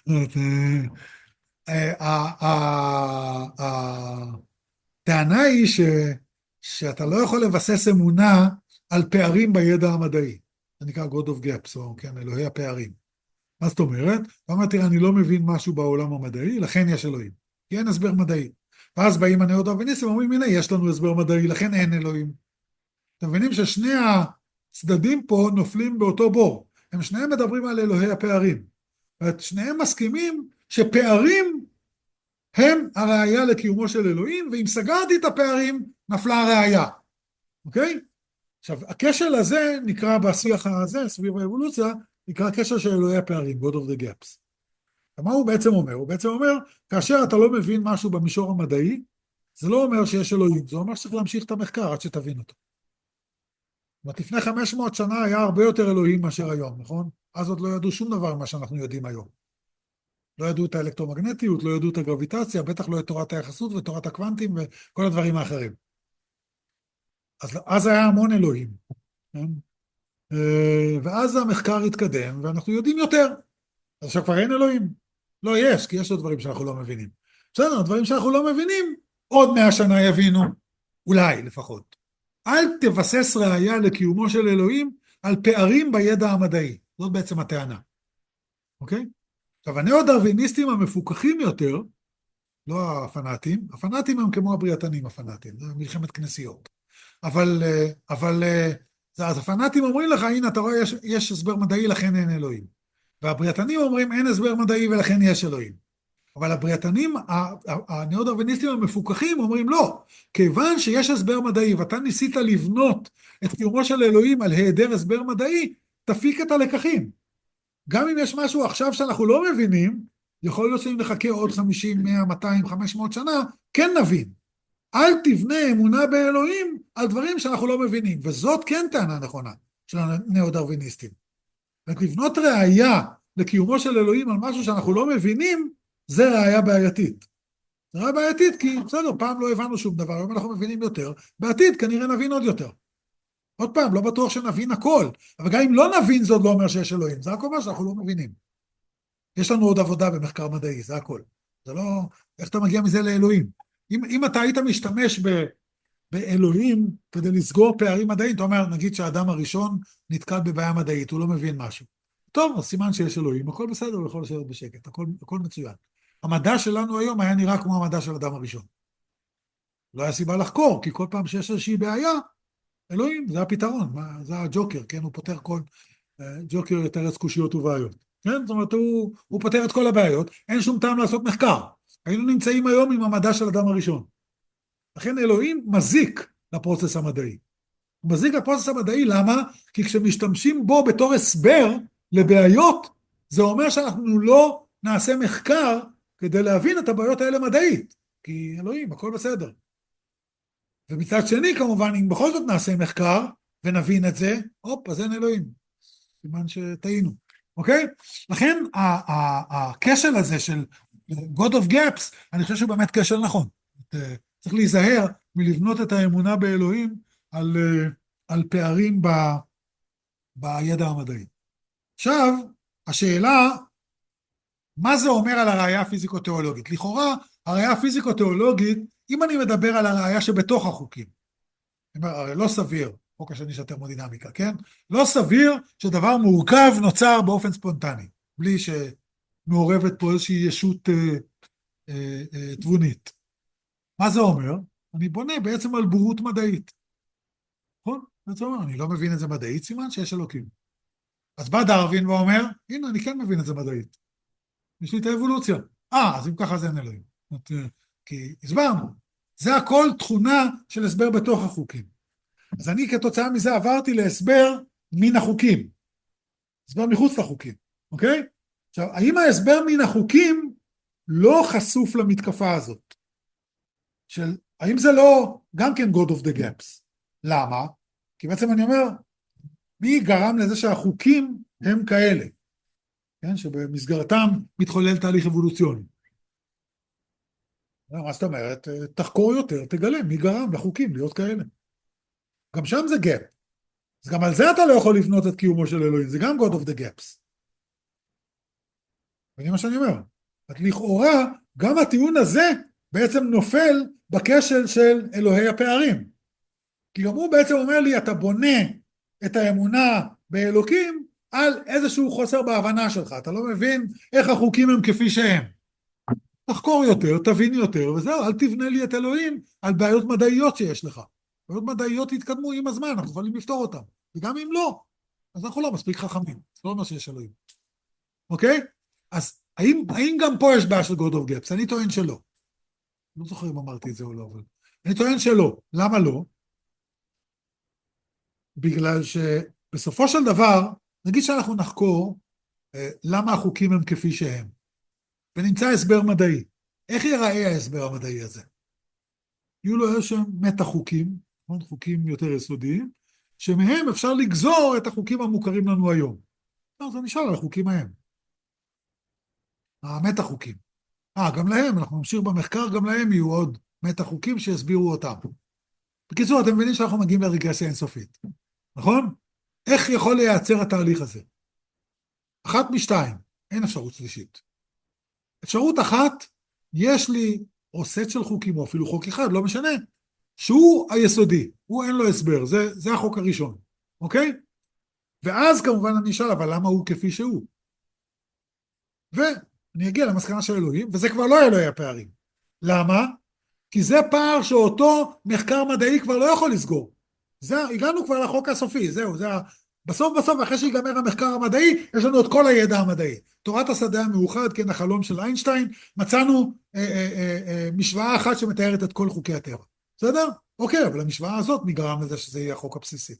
הטענה היא שאתה לא יכול לבסס אמונה על פערים בידע המדעי. זה נקרא God of Gaps, או כן, אלוהי הפערים. מה זאת אומרת? אתה אומר, תראה, אני לא מבין משהו בעולם המדעי, לכן יש אלוהים. כי אין הסבר מדעי. ואז באים הנאו-דרוויניסטים ואומרים, הנה, יש לנו הסבר מדעי, לכן אין אלוהים. אתם מבינים ששני הצדדים פה נופלים באותו בור. הם שניהם מדברים על אלוהי הפערים. ושניהם מסכימים שפערים הם הראייה לקיומו של אלוהים, ואם סגרתי את הפערים, נפלה הראייה. אוקיי? עכשיו, הקשר הזה נקרא בשיח הזה, סביב האבולוציה, נקרא קשר של אלוהי הפערים, God of the Gaps. מה הוא בעצם אומר? הוא בעצם אומר, כאשר אתה לא מבין משהו במישור המדעי, זה לא אומר שיש אלוהים, זה אומר שצריך להמשיך את המחקר עד שתבין אותו. זאת אומרת, לפני 500 שנה היה הרבה יותר אלוהים מאשר היום, נכון? אז עוד לא ידעו שום דבר ממה שאנחנו יודעים היום. לא ידעו את האלקטרומגנטיות, לא ידעו את הגרביטציה, בטח לא את תורת היחסות ותורת הקוונטים וכל הדברים האחרים. אז היה המון אלוהים. כן? ואז המחקר התקדם, ואנחנו יודעים יותר. אז עכשיו כבר אין אלוהים. לא, יש, כי יש עוד דברים שאנחנו לא מבינים. בסדר, דברים שאנחנו לא מבינים, עוד 100 שנה יבינו, אולי לפחות. אל תבסס ראייה לקיומו של אלוהים על פערים בידע המדעי. זאת בעצם הטענה. אוקיי? עכשיו, הנאו-דרוויניסטים המפוקחים יותר, לא הפנאטים, הפנאטים הם כמו הבריאתנים הפנאטים, זה מלחמת כנסיות. אבל אז הפנאטים אומרים לך, הנה, אתה רואה, יש הסבר מדעי, לכן אין אלוהים. והבריאתנים אומרים, אין הסבר מדעי ולכן יש אלוהים. אבל הבריאתנים, הנאו-דרוויניסטים המפוקחים אומרים, לא, כיוון שיש הסבר מדעי, ואתה ניסית לבנות את קיומו של אלוהים על היעדר הסבר מדעי, תפיק את הלקחים. גם אם יש משהו עכשיו שאנחנו לא מבינים, יכול להיות שאם נחכה עוד 50, 100, 200, 500 שנה, כן נבין. אל תבנה אמונה באלוהים על דברים שאנחנו לא מבינים, וזאת כן טענה נכונה של הנאו-דרוויניסטים. לבנות ראייה לקיומו של אלוהים על משהו שאנחנו לא מבינים, זה ראייה בעייתית. זה ראייה בעייתית כי בסדר, פעם לא הבנו שום דבר, היום אנחנו מבינים יותר, בעתיד כנראה נבין עוד יותר. עוד פעם, לא בטוח שנבין הכל, אבל גם אם לא נבין, זאת לא אומר שיש אלוהים, זה רק אומר שאנחנו לא מבינים. יש לנו עוד עבודה במחקר מדעי, זה הכל. זה לא, איך אתה מגיע מזה לאלוהים? אם אתה היית משתמש באלוהים כדי לסגור פערים מדעיים, אתה אומר, נגיד שהאדם הראשון נתקל בבעיה מדעית, הוא לא מבין משהו. טוב, אז סימן שיש אלוהים, הכל בסדר, הוא יכול לשבת בשקט, הכל מצוין. המדע שלנו היום היה נראה כמו המדע של האדם הראשון. לא היה סיבה לחקור, כי כל פעם שיש איזושהי בעיה, אלוהים, זה הפתרון, זה הג'וקר, כן? הוא פותר ג'וקר יתרץ קושיות ובעיות. כן? זאת אומרת, הוא פותר את כל הבעיות, אין שום טעם לעשות מחקר. היינו נמצאים היום עם המדע של האדם הראשון. לכן אלוהים מזיק לפרוצס המדעי. הוא מזיק לפרוצס המדעי, למה? כי כשמשתמשים בו בתור הסבר לבעיות, זה אומר שאנחנו לא נעשה מחקר כדי להבין את הבעיות האלה מדעית. כי אלוהים, הכל בסדר. ומצד שני, כמובן, אם בכל זאת נעשה מחקר ונבין את זה, אז אין אלוהים. סימן שטעינו. אוקיי? לכן, הכשל הזה של God of Gaps, אני חושב שהוא באמת כשל נכון. צריך להיזהר מלבנות את האמונה באלוהים על פערים בידע המדעי. עכשיו, השאלה, מה זה אומר על הראייה הפיזיקו-תיאולוגית? לכאורה, הראייה הפיזיקו-תיאולוגית, אם אני מדבר על הראייה שבתוך החוקים, הרי לא סביר, חוק השני של תרמודינמיקה, כן? לא סביר שדבר מורכב נוצר באופן ספונטני, בלי שמעורבת פה איזושהי ישות תבונית. מה זה אומר? אני בונה בעצם על בורות מדעית. נכון? זה אומר, אני לא מבין את זה מדעית, סימן שיש אלוקים. אז בא דרווין ואומר, הנה, אני כן מבין את זה מדעית. יש לי את האבולוציה. אז אם ככה זה אין אלוהים. כי הסברנו. זה הכל תכונה של הסבר בתוך החוקים. אז אני כתוצאה מזה עברתי להסבר מן החוקים. הסבר מחוץ לחוקים. אוקיי? עכשיו, האם ההסבר מן החוקים לא חשוף למתקפה הזאת, של האם זה לא גם כן God of the Gaps. למה? כי בעצם אני אומר, מי גרם לזה שהחוקים הם כאלה, כן? שבמסגרתם מתחולל תהליך אבולוציוני. מה זאת אומרת? תחקור יותר, תגלה מי גרם לחוקים להיות כאלה. גם שם זה gap. אז גם על זה אתה לא יכול לבנות את קיומו של אלוהים, זה גם God of the Gaps. וזה מה שאני אומר. לכאורה, גם הטיעון הזה בעצם נופל בכשל של אלוהי הפערים. כי גם הוא בעצם אומר לי, אתה בונה את האמונה באלוקים על איזשהו חוסר בהבנה שלך. אתה לא מבין איך החוקים הם כפי שהם. תחקור יותר, תבין יותר, וזהו, אל תבנה לי את אלוהים על בעיות מדעיות שיש לך. בעיות מדעיות יתקדמו עם הזמן, אנחנו יכולים לפתור אותם. וגם אם לא, אז אנחנו לא מספיק חכמים. זה לא אומר שיש אלוהים. אוקיי? אז האם גם פה יש בעיה של God of Gaps? אני טוען שלא. לא זוכר אם אמרתי את זה או לא, אבל אני טוען שלא. למה לא? בגלל שבסופו של דבר, נגיד שאנחנו נחקור למה החוקים הם כפי שהם, ונמצא הסבר מדעי. איך ייראה ההסבר המדעי הזה? יהיו לו איזשהם מטה חוקים, חוקים יותר יסודיים, שמהם אפשר לגזור את החוקים המוכרים לנו היום. אז אני אשאל על החוקים ההם. המטה חוקים. גם להם, אנחנו נמשיך במחקר, גם להם יהיו עוד מטה חוקים שיסבירו אותם. בקיצור, אתם מבינים שאנחנו מגיעים לרגרסיה אינסופית. נכון? איך יכול לייצר התהליך הזה? אחת משתיים, אין אפשרות שלישית. אפשרות אחת, יש לי או סט של חוקים, או אפילו חוק אחד, לא משנה, שהוא היסודי, הוא אין לו הסבר, זה החוק הראשון, אוקיי? ואז כמובן אני אשאל, אבל למה הוא כפי שהוא? ואני אגיע למסקנה של אלוהים, וזה כבר לא אלוהי הפערים. למה? כי זה פער שאותו מחקר מדעי כבר לא יכול לסגור. הגענו כבר לחוק הסופי, זהו, בסוף, אחרי שיגמר המחקר המדעי, יש לנו את כל הידע המדעי. תורת השדה המאוחד, כן, החלום של איינשטיין, מצאנו משוואה אחת שמתארת את כל חוקי הטבע. בסדר? אוקיי, אבל המשוואה הזאת מגרם לזה שזה יהיה החוק הבסיסי.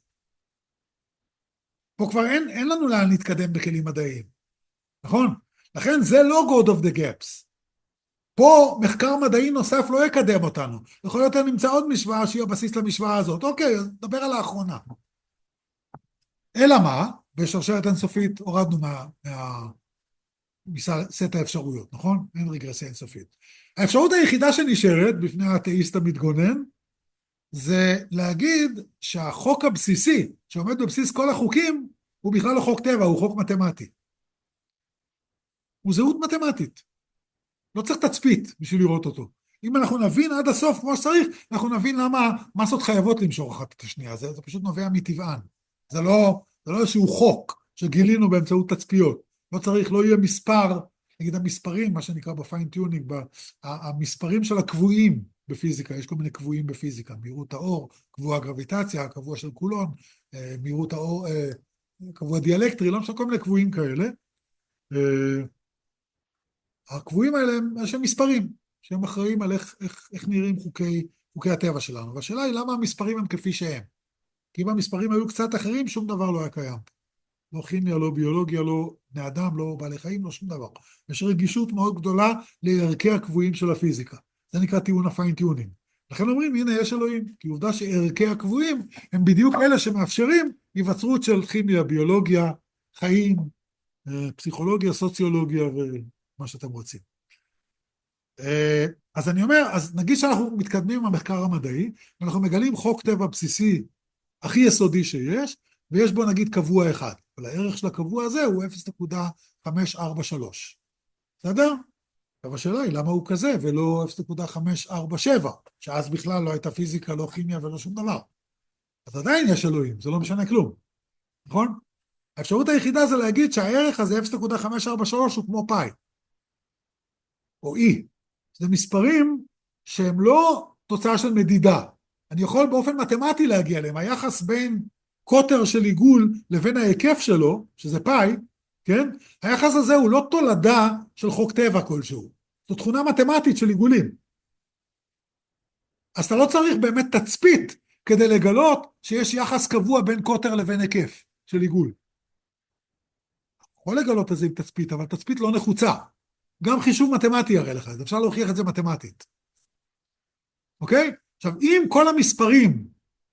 פה כבר אין לנו לאן להתקדם בכלים מדעיים, נכון? לכן זה לא God of the Gaps. פה מחקר מדעי נוסף לא יקדם אותנו. יכול להיות נמצא עוד משוואה שהיא הבסיס למשוואה הזאת. אוקיי, אז נדבר על האחרונה. אלא מה? בשרשרת אינסופית הורדנו מסט האפשרויות, נכון? אין רגרסיה אינסופית. האפשרות היחידה שנשארת בפני האתאיסט המתגונן, זה להגיד שהחוק הבסיסי, שעומד בבסיס כל החוקים, הוא בכלל לא חוק טבע, הוא חוק מתמטי. הוא זהות מתמטית. לא צריך תצפית בשביל לראות אותו. אם אנחנו נבין עד הסוף כמו שצריך, אנחנו נבין למה מסות חייבות למשוך אחת את השנייה. זה פשוט נובע מטבען. זה לא איזשהו חוק שגילינו באמצעות תצפיות. לא צריך, לא יהיה מספר, נגיד המספרים, מה שנקרא בפיינטיונינג, המספרים של הקבועים בפיזיקה, יש כל מיני קבועים בפיזיקה, מהירות האור, קבוע גרביטציה, קבוע של קולון, מהירות האור, קבוע דיאלקטרי, לא משנה כל מיני קבועים כאלה. הקבועים האלה הם מספרים, שהם אחראים על איך נראים חוקי הטבע שלנו. והשאלה היא למה המספרים הם כפי שהם. כי אם המספרים היו קצת אחרים, שום דבר לא היה קיים. לא כימיה, לא ביולוגיה, לא בני אדם, לא בעלי חיים, לא שום דבר. יש רגישות מאוד גדולה לערכי הקבועים של הפיזיקה. זה נקרא טיעון הפיינטיונינג. לכן אומרים, הנה יש אלוהים, כי עובדה שערכי הקבועים הם בדיוק אלה שמאפשרים היווצרות של כימיה, ביולוגיה, חיים, פסיכולוגיה, סוציולוגיה ומה שאתם רוצים. אז אני אומר, אז נגיד שאנחנו מתקדמים עם המחקר המדעי, ואנחנו מגלים חוק טבע בסיסי הכי יסודי שיש, ויש בו נגיד קבוע אחד, אבל הערך של הקבוע הזה הוא 0.543. בסדר? אבל השאלה היא למה הוא כזה ולא 0.547, שאז בכלל לא הייתה פיזיקה, לא כימיה ולא שום דבר. אז עדיין יש אלוהים, זה לא משנה כלום, נכון? האפשרות היחידה זה להגיד שהערך הזה 0.543 הוא כמו פאי, או אי. זה מספרים שהם לא תוצאה של מדידה. אני יכול באופן מתמטי להגיע להם. היחס בין קוטר של עיגול לבין ההיקף שלו, שזה פאי, כן? היחס הזה הוא לא תולדה של חוק טבע כלשהו. זו תכונה מתמטית של עיגולים. אז אתה לא צריך באמת תצפית כדי לגלות שיש יחס קבוע בין קוטר לבין היקף של עיגול. יכול לגלות את זה עם תצפית, אבל תצפית לא נחוצה. גם חישוב מתמטי יראה לך, אפשר להוכיח את זה מתמטית. אוקיי? עכשיו, אם כל המספרים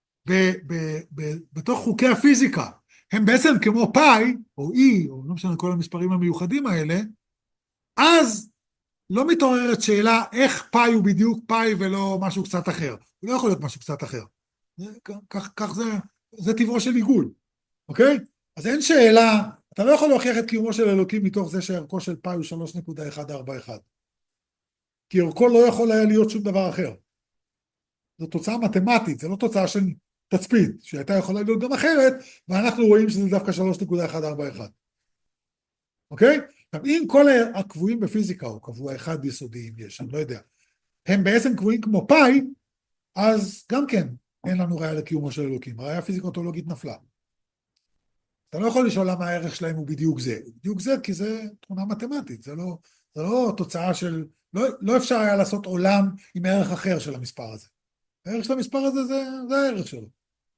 בתוך חוקי הפיזיקה הם בעצם כמו פאי, או אי, או לא משנה כל המספרים המיוחדים האלה, אז לא מתעוררת שאלה איך פאי הוא בדיוק פאי ולא משהו קצת אחר. הוא לא יכול להיות משהו קצת אחר. כך זה טבעו של עיגול, אוקיי? אז אין שאלה, אתה לא יכול להוכיח את קיומו של אלוקים מתוך זה שערכו של פאי הוא 3.141. כי ערכו לא יכול היה להיות שום דבר אחר. זו תוצאה מתמטית, זה לא תוצאה של תצפית, שהייתה יכולה להיות גם אחרת, ואנחנו רואים שזה דווקא 3.141. אוקיי? עכשיו, אם כל הקבועים בפיזיקה, או קבוע אחד יסודיים יש, אני לא יודע, הם בעצם קבועים כמו פאי, אז גם כן אין לנו ראיה לקיומו של אלוקים. הראיה הפיזיקותולוגית נפלה. אתה לא יכול לשאול למה הערך שלהם הוא בדיוק זה. בדיוק זה כי זה תכונה מתמטית, זה לא תוצאה של, לא אפשר היה לעשות עולם עם ערך אחר של המספר הזה. הערך של המספר הזה זה הערך שלו.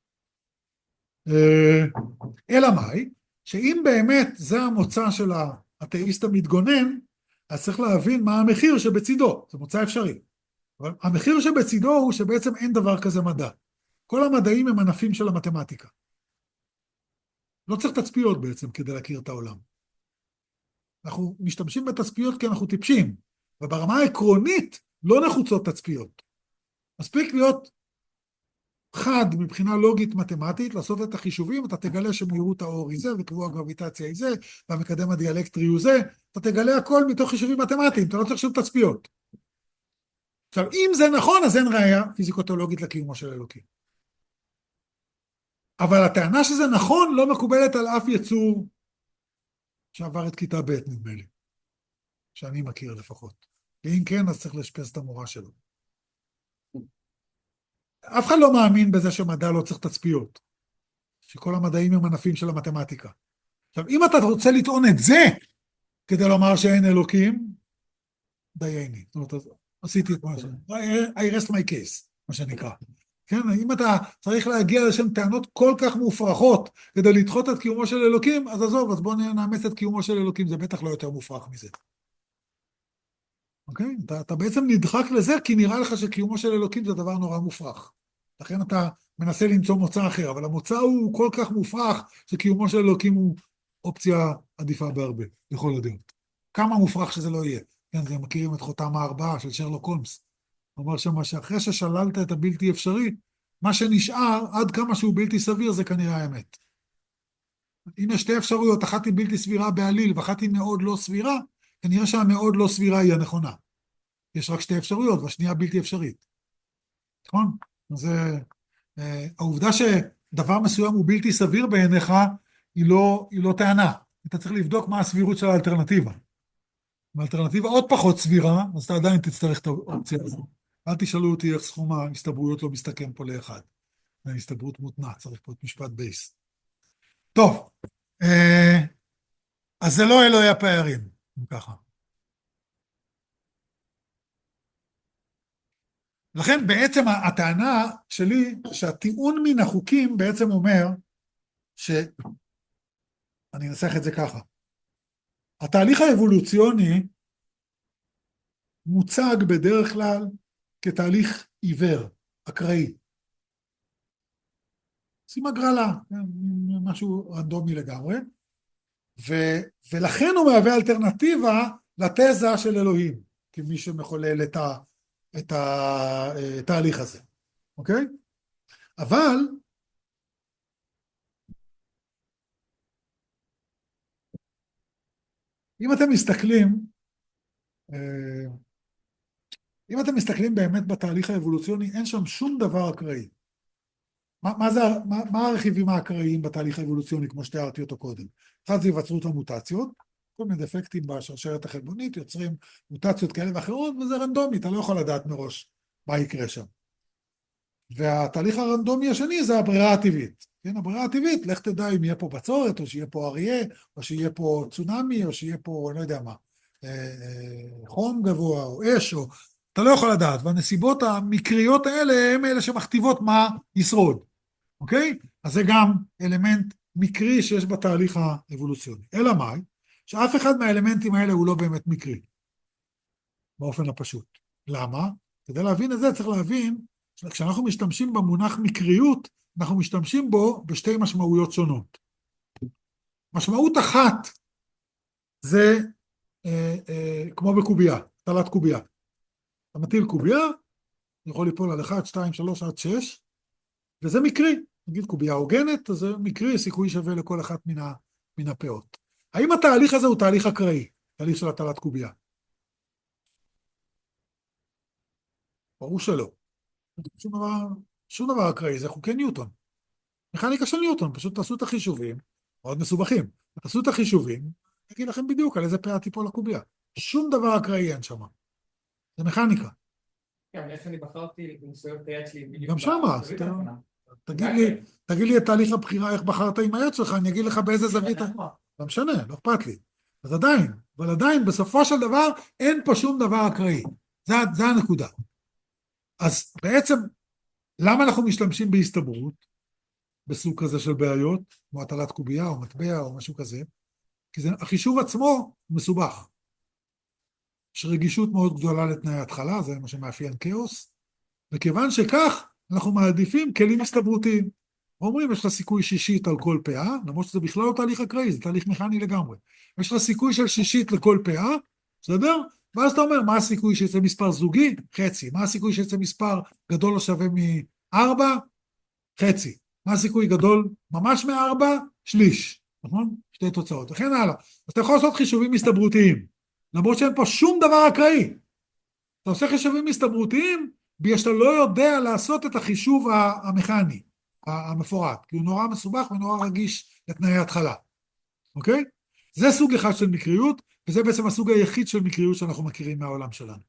אלא מאי? שאם באמת זה המוצא של האתאיסט המתגונן, אז צריך להבין מה המחיר שבצידו, זה מוצא אפשרי. אבל המחיר שבצידו הוא שבעצם אין דבר כזה מדע. כל המדעים הם ענפים של המתמטיקה. לא צריך תצפיות בעצם כדי להכיר את העולם. אנחנו משתמשים בתצפיות כי אנחנו טיפשים, וברמה העקרונית לא נחוצות תצפיות. מספיק להיות חד מבחינה לוגית מתמטית, לעשות את החישובים, אתה תגלה שמהירות האור היא זה, וקבוע הגרביטציה היא זה, והמקדם הדיאלקטרי הוא זה, אתה תגלה הכל מתוך חישובים מתמטיים, אתה לא צריך שום תצפיות. עכשיו, אם זה נכון, אז אין ראיה פיזיקותולוגית לקיומו של אלוקים. אבל הטענה שזה נכון לא מקובלת על אף יצור שעבר את כיתה ב' נדמה לי, שאני מכיר לפחות. ואם כן, אז צריך לשפס את המורה שלו. אף אחד לא מאמין בזה שמדע לא צריך תצפיות, שכל המדעים הם ענפים של המתמטיקה. עכשיו, אם אתה רוצה לטעון את זה, כדי לומר שאין אלוקים, דייני. זאת אומרת, עשיתי את מה ש... I rest my case, מה שנקרא. כן, אם אתה צריך להגיע לשם טענות כל כך מופרכות, כדי לדחות את קיומו של אלוקים, אז עזוב, אז בואו נאמץ את קיומו של אלוקים, זה בטח לא יותר מופרך מזה. אוקיי? אתה בעצם נדחק לזה, כי נראה לך שקיומו של אלוקים זה דבר נורא מופרך. לכן אתה מנסה למצוא מוצא אחר, אבל המוצא הוא כל כך מופרך, שקיומו של אלוקים הוא אופציה עדיפה בהרבה, יכול לדעת. כמה מופרך שזה לא יהיה. כן, זה מכירים את חותם הארבעה של שרלוק הולמס. הוא אומר שמה שאחרי ששללת את הבלתי אפשרי, מה שנשאר, עד כמה שהוא בלתי סביר, זה כנראה האמת. אם יש שתי אפשרויות, אחת היא בלתי סבירה בעליל, ואחת היא מאוד לא סבירה, כנראה שהמאוד לא סבירה היא הנכונה. יש רק שתי אפשרויות, והשנייה בלתי אפשרית. נכון? אז העובדה שדבר מסוים הוא בלתי סביר בעיניך, היא לא טענה. אתה צריך לבדוק מה הסבירות של האלטרנטיבה. אם האלטרנטיבה עוד פחות סבירה, אז אתה עדיין תצטרך את האופציה הזו. אל תשאלו אותי איך סכום ההסתברויות לא מסתכם פה לאחד. זה הסתברות מותנה, צריך פה את משפט בייס. טוב, אז זה לא אלוהי הפערים, אם ככה. לכן בעצם הטענה שלי, שהטיעון מן החוקים בעצם אומר, אני אנסח את זה ככה, התהליך האבולוציוני מוצג בדרך כלל כתהליך עיוור, אקראי. עושים הגרלה, משהו רנדומי לגמרי, ולכן הוא מהווה אלטרנטיבה לתזה של אלוהים, כמי שמחולל את התהליך הזה, אוקיי? אבל אם אתם מסתכלים באמת בתהליך האבולוציוני, אין שם שום דבר אקראי. מה הרכיבים האקראיים בתהליך האבולוציוני, כמו שתיארתי אותו קודם? אחד זה היווצרות המוטציות, כל מיני דפקטים בשרשרת החלבונית, יוצרים מוטציות כאלה ואחרות, וזה רנדומי, אתה לא יכול לדעת מראש מה יקרה שם. והתהליך הרנדומי השני זה הברירה הטבעית. כן, הברירה הטבעית, לך תדע אם יהיה פה בצורת, או שיהיה פה אריה, או שיהיה פה צונמי, או שיהיה פה, לא יודע מה, חום גבוה, או אש, או... אתה לא יכול לדעת, והנסיבות המקריות האלה הם אלה שמכתיבות מה ישרוד. אוקיי? אז זה גם אלמנט מקרי שיש בתהליך האבולוציוני. אלא מאי? שאף אחד מהאלמנטים האלה הוא לא באמת מקרי. באופן הפשוט. למה? כדי להבין את זה צריך להבין שכשאנחנו משתמשים במונח מקריות, אנחנו משתמשים בו בשתי משמעויות שונות. משמעות אחת זה כמו בקובייה, תלת קובייה. אתה מטיל קובייה, יכול ליפול על 1, 2, 3 עד 6, וזה מקרי. נגיד קובייה הוגנת, אז זה מקרי, סיכוי שווה לכל אחת מן הפאות. האם התהליך הזה הוא תהליך אקראי, תהליך של הטלת קובייה? ברור שלא. שום דבר אקראי, זה חוקי ניוטון. מכניקה של ניוטון, פשוט תעשו את החישובים, מאוד מסובכים, תעשו את החישובים, אני אגיד לכם בדיוק על איזה פאה תיפול הקובייה. שום דבר אקראי אין שם. זה מכניקה. כן, איך אני בחרתי לנסויות את היד שלי? גם שמה, תגיד לי את תהליך הבחירה, איך בחרת עם היד שלך, אני אגיד לך באיזה זווית. לא משנה, לא אכפת לי. אז עדיין, אבל עדיין, בסופו של דבר, אין פה שום דבר אקראי. זה הנקודה. אז בעצם, למה אנחנו משתמשים בהסתברות, בסוג כזה של בעיות, כמו הטלת קובייה או מטבע או משהו כזה? כי החישוב עצמו מסובך. יש רגישות מאוד גדולה לתנאי התחלה, זה מה שמאפיין כאוס, וכיוון שכך, אנחנו מעדיפים כלים הסתברותיים. אומרים, יש לך סיכוי שישית על כל פאה, למרות שזה בכלל לא תהליך אקראי, זה תהליך מכני לגמרי. יש לך סיכוי של שישית לכל פאה, בסדר? ואז אתה אומר, מה הסיכוי שיצא מספר זוגי? חצי. מה הסיכוי שיצא מספר גדול או שווה מ-4? חצי. מה הסיכוי גדול ממש מ-4? שליש. נכון? שתי תוצאות. וכן הלאה. אז אתה יכול לעשות חישובים הסתברותיים, למרות שאין פה שום דבר אקראי. אתה עושה חישובים הסתברותיים, בגלל שאתה לא יודע לעשות את החישוב המכני, המפורט, כי הוא נורא מסובך ונורא רגיש לתנאי ההתחלה. אוקיי? זה סוג אחד של מקריות, וזה בעצם הסוג היחיד של מקריות שאנחנו מכירים מהעולם שלנו.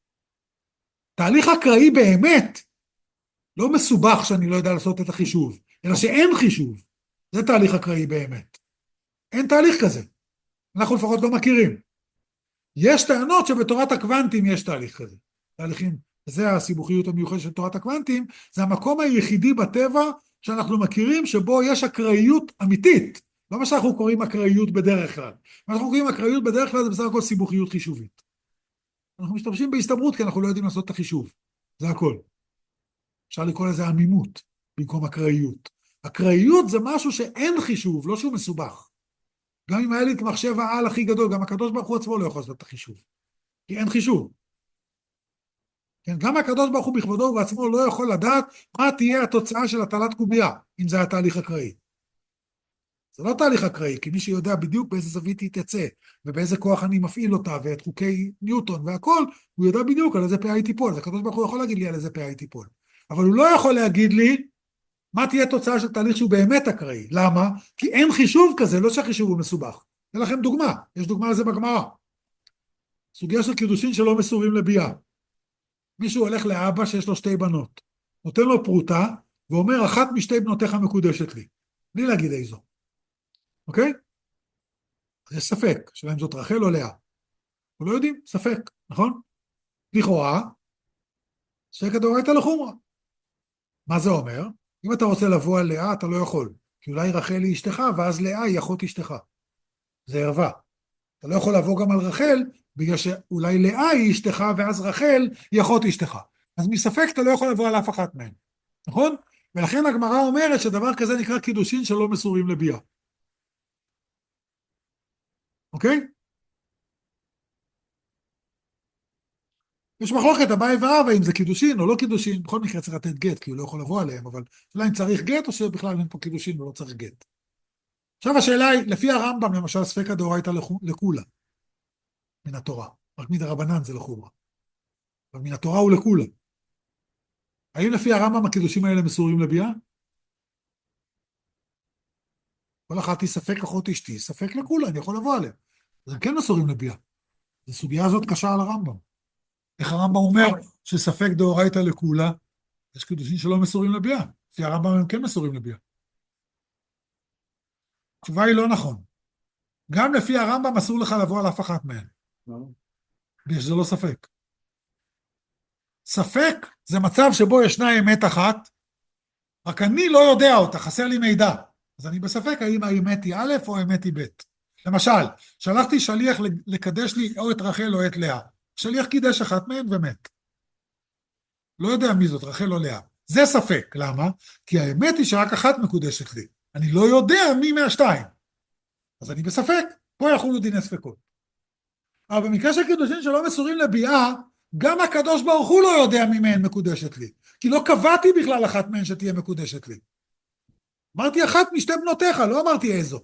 תהליך אקראי באמת, לא מסובך שאני לא יודע לעשות את החישוב, אלא שאין חישוב. זה תהליך אקראי באמת. אין תהליך כזה. אנחנו לפחות לא מכירים. יש טענות שבתורת הקוונטים יש תהליך כזה. תהליכים, זה הסיבוכיות המיוחדת של תורת הקוונטים, זה המקום היחידי בטבע שאנחנו מכירים שבו יש אקראיות אמיתית. לא מה שאנחנו קוראים אקראיות בדרך כלל. מה שאנחנו קוראים אקראיות בדרך כלל זה בסך הכל סיבוכיות חישובית. אנחנו משתמשים בהסתברות כי אנחנו לא יודעים לעשות את החישוב. זה הכל. אפשר לקרוא לזה עמימות במקום אקראיות. אקראיות זה משהו שאין חישוב, לא שהוא מסובך. גם אם היה לי את מחשב העל הכי גדול, גם הקדוש ברוך הוא עצמו לא יכול לעשות את החישוב. כי אין חישוב. כן, גם הקדוש ברוך הוא בכבודו ובעצמו לא יכול לדעת מה תהיה התוצאה של הטלת קובייה, אם זה היה תהליך אקראי. זה לא תהליך אקראי, כי מי שיודע בדיוק באיזה זווית היא תצא, ובאיזה כוח אני מפעיל אותה, ואת חוקי ניוטון והכל, הוא יודע בדיוק על איזה פאה היא תיפול. אז הקדוש ברוך הוא יכול להגיד לי על איזה פאה היא תיפול. אבל הוא לא יכול להגיד לי מה תהיה תוצאה של תהליך שהוא באמת אקראי. למה? כי אין חישוב כזה, לא שהחישוב הוא מסובך. אתן לכם דוגמה, יש דוגמה לזה בגמרא. סוגיה של קידושין שלא מסורים לביאה. מישהו הולך לאבא שיש לו 2 בנות, נותן לו פרוטה, ואומר, אחת משתי בנותיך מקודשת לי. בלי להגיד איזו. אוקיי? אז יש ספק, שאלה אם זאת רחל או לאה. אנחנו לא יודעים, ספק, נכון? לכאורה, ספק הדאורייתא לחומרא. מה זה אומר? אם אתה רוצה לבוא על לאה, אתה לא יכול. כי אולי רחל היא אשתך, ואז לאה היא אחות אשתך. זה ערווה. אתה לא יכול לבוא גם על רחל, בגלל שאולי לאה היא אשתך, ואז רחל היא אחות אשתך. אז מספק אתה לא יכול לבוא על אף אחת מהן. נכון? ולכן הגמרא אומרת שדבר כזה נקרא קידושין שלא מסורים לביאה. אוקיי? יש מחלוקת אביי ורבא אם זה קידושין או לא קידושין, בכל מקרה צריך לתת גט, כי הוא לא יכול לבוא עליהם, אבל השאלה אם צריך גט או שבכלל אין פה קידושין ולא צריך גט. עכשיו השאלה היא, לפי הרמב"ם למשל ספקא דאורייתא לכולה, מן התורה, רק מדרבנן זה לחומרא, אבל מן התורה הוא לכולה. האם לפי הרמב"ם הקידושים האלה מסורים לביאה? כל אחת היא ספק אחות אשתי, ספק לכולה, אני יכול לבוא עליהם. אז הם כן מסורים לביאה. הסוגיה הזאת קשה על הרמב"ם. איך הרמב"ם אומר שספק דאורייתא לכולה, יש קידושין שלא מסורים לביאה. לפי הרמב"ם הם כן מסורים לביאה. התשובה היא לא נכון. גם לפי הרמב"ם אסור לך לבוא על אף אחת מהן. בגלל שזה לא ספק. ספק זה מצב שבו ישנה אמת אחת, רק אני לא יודע אותה, חסר לי מידע. אז אני בספק האם האמת היא א' או האמת היא ב'. למשל, שלחתי שליח לקדש לי או את רחל או את לאה. שליח קידש אחת מהן ומת. לא יודע מי זאת, רחל או לאה. זה ספק, למה? כי האמת היא שרק אחת מקודשת לי. אני לא יודע מי מהשתיים. אז אני בספק, פה יחולו דיני ספקות. אבל במקרה של קידושין שלא מסורים לביאה, גם הקדוש ברוך הוא לא יודע מי מהן מקודשת לי. כי לא קבעתי בכלל אחת מהן שתהיה מקודשת לי. אמרתי אחת משתי בנותיך, לא אמרתי איזו.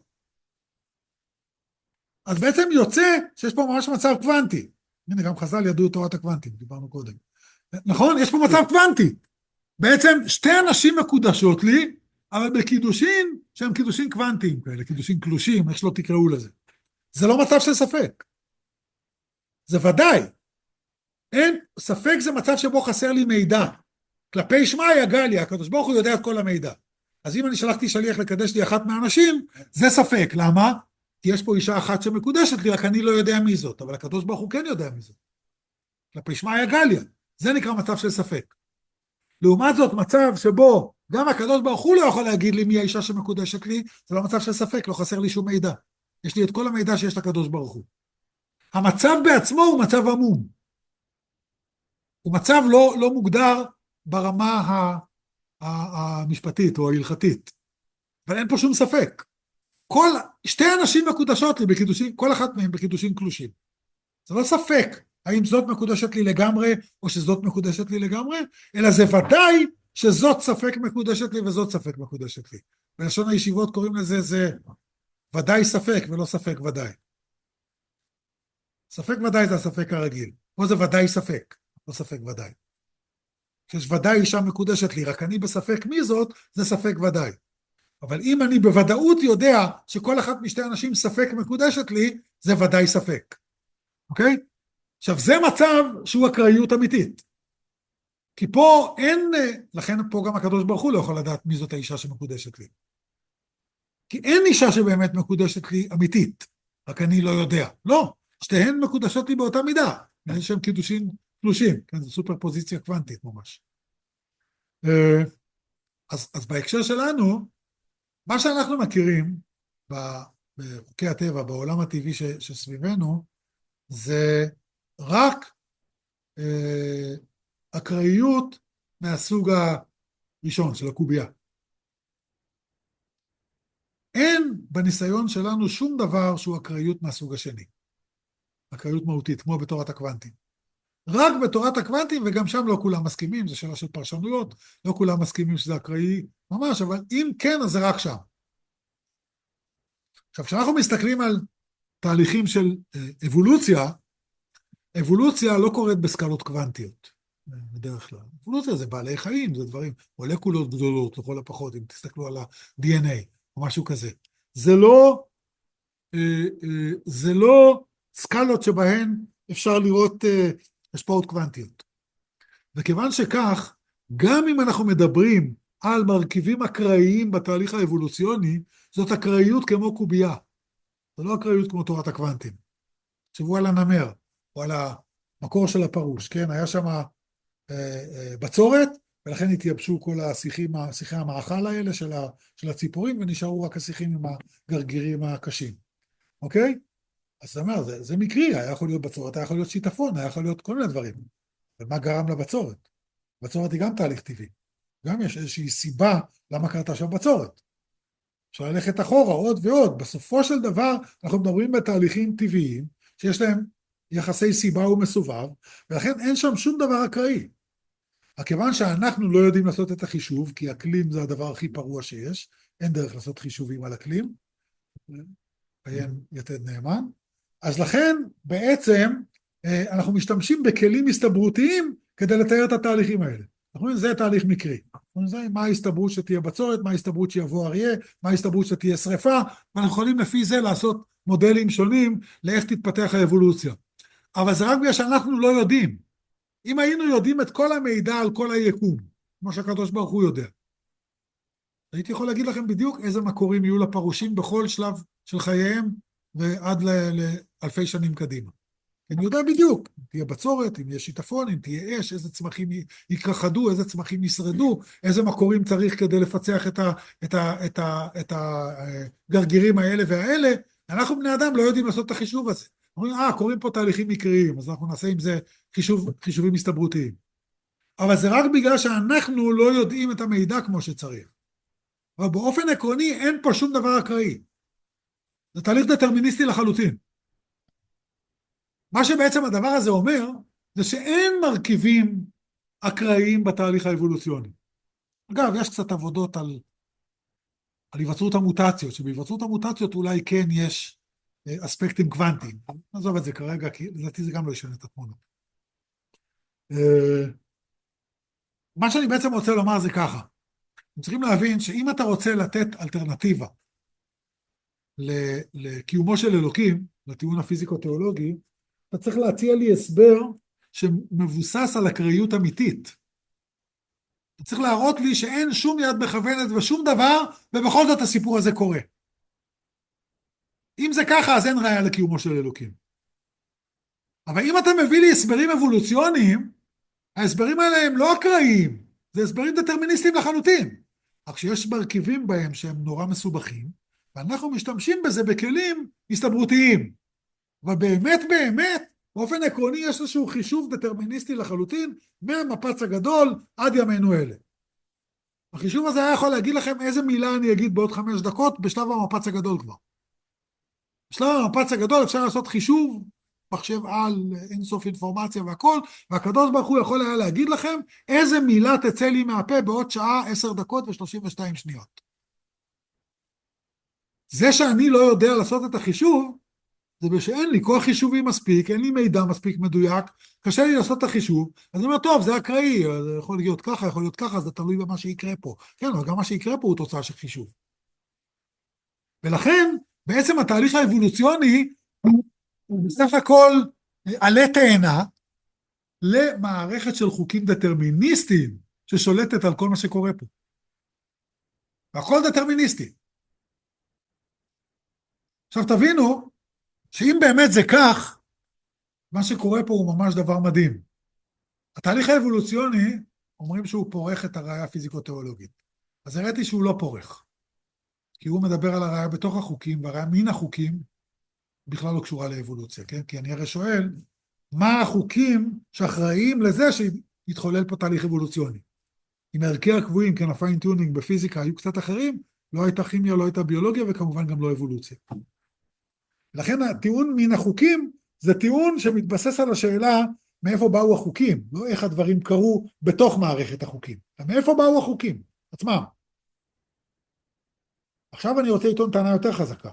אז בעצם יוצא שיש פה ממש מצב קוונטי. הנה, גם חז"ל ידעו את תורת הקוונטים, דיברנו קודם. נכון? יש פה מצב קוונטי. בעצם שתי אנשים מקודשות לי, אבל בקידושין שהם קידושין קוונטיים כאלה, קידושין קלושים, איך שלא תקראו לזה. זה לא מצב של ספק. זה ודאי. אין, ספק זה מצב שבו חסר לי מידע. כלפי שמאי הגליה, הקדוש ברוך הוא יודע את כל המידע. אז אם אני שלחתי שליח לקדש לי אחת מהאנשים, זה ספק. למה? כי יש פה אישה אחת שמקודשת לי, רק אני לא יודע מי זאת, אבל הקדוש ברוך הוא כן יודע מי זאת. כלפי שמאי הגליה. זה נקרא מצב של ספק. לעומת זאת, מצב שבו גם הקדוש ברוך הוא לא יכול להגיד לי מי האישה שמקודשת לי, זה לא מצב של ספק, לא חסר לי שום מידע. יש לי את כל המידע שיש לקדוש ברוך הוא. המצב בעצמו הוא מצב עמום. הוא מצב לא מוגדר ברמה המשפטית או ההלכתית. אבל אין פה שום ספק. שתי אנשים מקודשות לי בקידושים, כל אחת מהם בקידושים קלושים. זה לא ספק האם זאת מקודשת לי לגמרי או שזאת מקודשת לי לגמרי, אלא זה ודאי שזאת ספק מקודשת לי וזאת ספק מקודשת לי. בלשון הישיבות קוראים לזה זה ודאי ספק ולא ספק ודאי. ספק ודאי זה הספק הרגיל. פה זה ודאי ספק, לא ספק ודאי. כשיש ודאי אישה מקודשת לי, רק אני בספק מי זאת, זה ספק ודאי. אבל אם אני בוודאות יודע שכל אחת משתי אנשים ספק מקודשת לי, זה ודאי ספק. אוקיי? עכשיו זה מצב שהוא אקראיות אמיתית. כי פה אין, לכן פה גם הקדוש ברוך הוא לא יכול לדעת מי זאת האישה שמקודשת לי. כי אין אישה שבאמת מקודשת לי אמיתית, רק אני לא יודע. לא, שתיהן מקודשות לי באותה מידה. יש שם קידושים קלושים, כן, זו סופר פוזיציה קוונטית ממש. אז בהקשר שלנו, מה שאנחנו מכירים בחוקי הטבע, בעולם הטבעי שסביבנו, זה רק אקראיות מהסוג הראשון של הקובייה. אין בניסיון שלנו שום דבר שהוא אקראיות מהסוג השני. אקראיות מהותית, כמו בתורת הקוונטים. רק בתורת הקוונטים, וגם שם לא כולם מסכימים, זה שאלה של פרשנויות, לא כולם מסכימים שזה אקראי ממש, אבל אם כן, אז זה רק שם. עכשיו, כשאנחנו מסתכלים על תהליכים של אבולוציה, אבולוציה לא קורית בסקלות קוונטיות, בדרך כלל. אבולוציה זה בעלי חיים, זה דברים, מולקולות גדולות, לכל הפחות, אם תסתכלו על ה-DNA, או משהו כזה. זה לא סקלות שבהן אפשר לראות השפעות קוונטיות. וכיוון שכך, גם אם אנחנו מדברים על מרכיבים אקראיים בתהליך האבולוציוני, זאת אקראיות כמו קובייה. זה לא אקראיות כמו תורת הקוונטים. תחשבו על הנמר, או על המקור של הפרוש, כן? היה שם בצורת, ולכן התייבשו כל שיחי המאכל האלה של הציפורים, ונשארו רק השיחים עם הגרגירים הקשים. אוקיי? אז זאת אומרת, זה מקרי, היה יכול להיות בצורת, היה יכול להיות שיטפון, היה יכול להיות כל מיני דברים. ומה גרם לבצורת? בצורת היא גם תהליך טבעי. גם יש איזושהי סיבה למה קרתה שם בצורת. אפשר ללכת אחורה עוד ועוד. בסופו של דבר, אנחנו מדברים בתהליכים טבעיים, שיש להם יחסי סיבה ומסובב, ולכן אין שם שום דבר אקראי. הכיוון שאנחנו לא יודעים לעשות את החישוב, כי אקלים זה הדבר הכי פרוע שיש, אין דרך לעשות חישובים על אקלים, עיין יתד נאמן, אז לכן בעצם אנחנו משתמשים בכלים הסתברותיים כדי לתאר את התהליכים האלה. אנחנו אומרים, זה תהליך מקרי. מה ההסתברות שתהיה בצורת, מה ההסתברות שיבוא אריה, מה ההסתברות שתהיה שריפה, ואנחנו יכולים לפי זה לעשות מודלים שונים לאיך תתפתח האבולוציה. אבל זה רק בגלל שאנחנו לא יודעים. אם היינו יודעים את כל המידע על כל היקום, כמו שהקדוש ברוך הוא יודע, הייתי יכול להגיד לכם בדיוק איזה מקורים יהיו לפרושים בכל שלב של חייהם ועד לאלפי שנים קדימה. אני יודע בדיוק, אם תהיה בצורת, אם יהיה שיטפון, אם תהיה אש, איזה צמחים ייכחדו, איזה צמחים ישרדו, איזה מקורים צריך כדי לפצח את הגרגירים האלה והאלה. אנחנו בני אדם לא יודעים לעשות את החישוב הזה. אומרים, קורים פה תהליכים מקריים, אז אנחנו נעשה עם זה חישובים הסתברותיים. אבל זה רק בגלל שאנחנו לא יודעים את המידע כמו שצריך. אבל באופן עקרוני אין פה שום דבר אקראי. זה תהליך דטרמיניסטי לחלוטין. מה שבעצם הדבר הזה אומר, זה שאין מרכיבים אקראיים בתהליך האבולוציוני. אגב, יש קצת עבודות על היווצרות המוטציות, שבהיווצרות המוטציות אולי כן יש אספקטים קוונטיים. נעזוב את זה כרגע, כי לדעתי זה גם לא ישנה את התמונה. מה שאני בעצם רוצה לומר זה ככה. אתם צריכים להבין שאם אתה רוצה לתת אלטרנטיבה לקיומו של אלוקים, לטיעון הפיזיקו-תיאולוגי, אתה צריך להציע לי הסבר שמבוסס על אקראיות אמיתית. אתה צריך להראות לי שאין שום יד מכוונת ושום דבר, ובכל זאת הסיפור הזה קורה. אם זה ככה, אז אין ראיה לקיומו של אלוקים. אבל אם אתה מביא לי הסברים אבולוציוניים, ההסברים האלה הם לא אקראיים, זה הסברים דטרמיניסטיים לחלוטין. אך שיש מרכיבים בהם שהם נורא מסובכים, ואנחנו משתמשים בזה בכלים הסתברותיים. אבל באמת, באופן עקרוני יש איזשהו חישוב דטרמיניסטי לחלוטין, מהמפץ הגדול עד ימינו אלה. החישוב הזה היה יכול להגיד לכם איזה מילה אני אגיד בעוד 5 דקות, בשלב המפץ הגדול כבר. בשלב המפץ הגדול אפשר לעשות חישוב, מחשב על אינסוף אינפורמציה והכל, והקדוש ברוך הוא יכול היה להגיד לכם איזה מילה תצא לי מהפה בעוד שעה, 10 דקות ו32 שניות. זה שאני לא יודע לעשות את החישוב, זה בשאין לי כוח חישובי מספיק, אין לי מידע מספיק מדויק, קשה לי לעשות את החישוב, אז אני אומר, טוב, זה אקראי, זה יכול להיות ככה, יכול להיות ככה, זה תלוי במה שיקרה פה. כן, אבל גם מה שיקרה פה הוא תוצאה של חישוב. ולכן, בעצם התהליך האבולוציוני הוא בסך הכל עלה תאנה למערכת של חוקים דטרמיניסטיים ששולטת על כל מה שקורה פה. והכל דטרמיניסטי. עכשיו תבינו שאם באמת זה כך, מה שקורה פה הוא ממש דבר מדהים. התהליך האבולוציוני אומרים שהוא פורך את הראייה הפיזיקו-תיאולוגית. אז הראיתי שהוא לא פורך. כי הוא מדבר על הראייה בתוך החוקים, והראייה מן החוקים בכלל לא קשורה לאבולוציה, כן? כי אני הרי שואל, מה החוקים שאחראיים לזה שיתחולל פה תהליך אבולוציוני? אם הערכי הקבועים, כן, הפיינטיונינג בפיזיקה היו קצת אחרים, לא הייתה כימיה, לא הייתה ביולוגיה, וכמובן גם לא אבולוציה. לכן הטיעון מן החוקים, זה טיעון שמתבסס על השאלה מאיפה באו החוקים, לא איך הדברים קרו בתוך מערכת החוקים. מאיפה באו החוקים עצמם? עכשיו אני רוצה לטעון טענה יותר חזקה.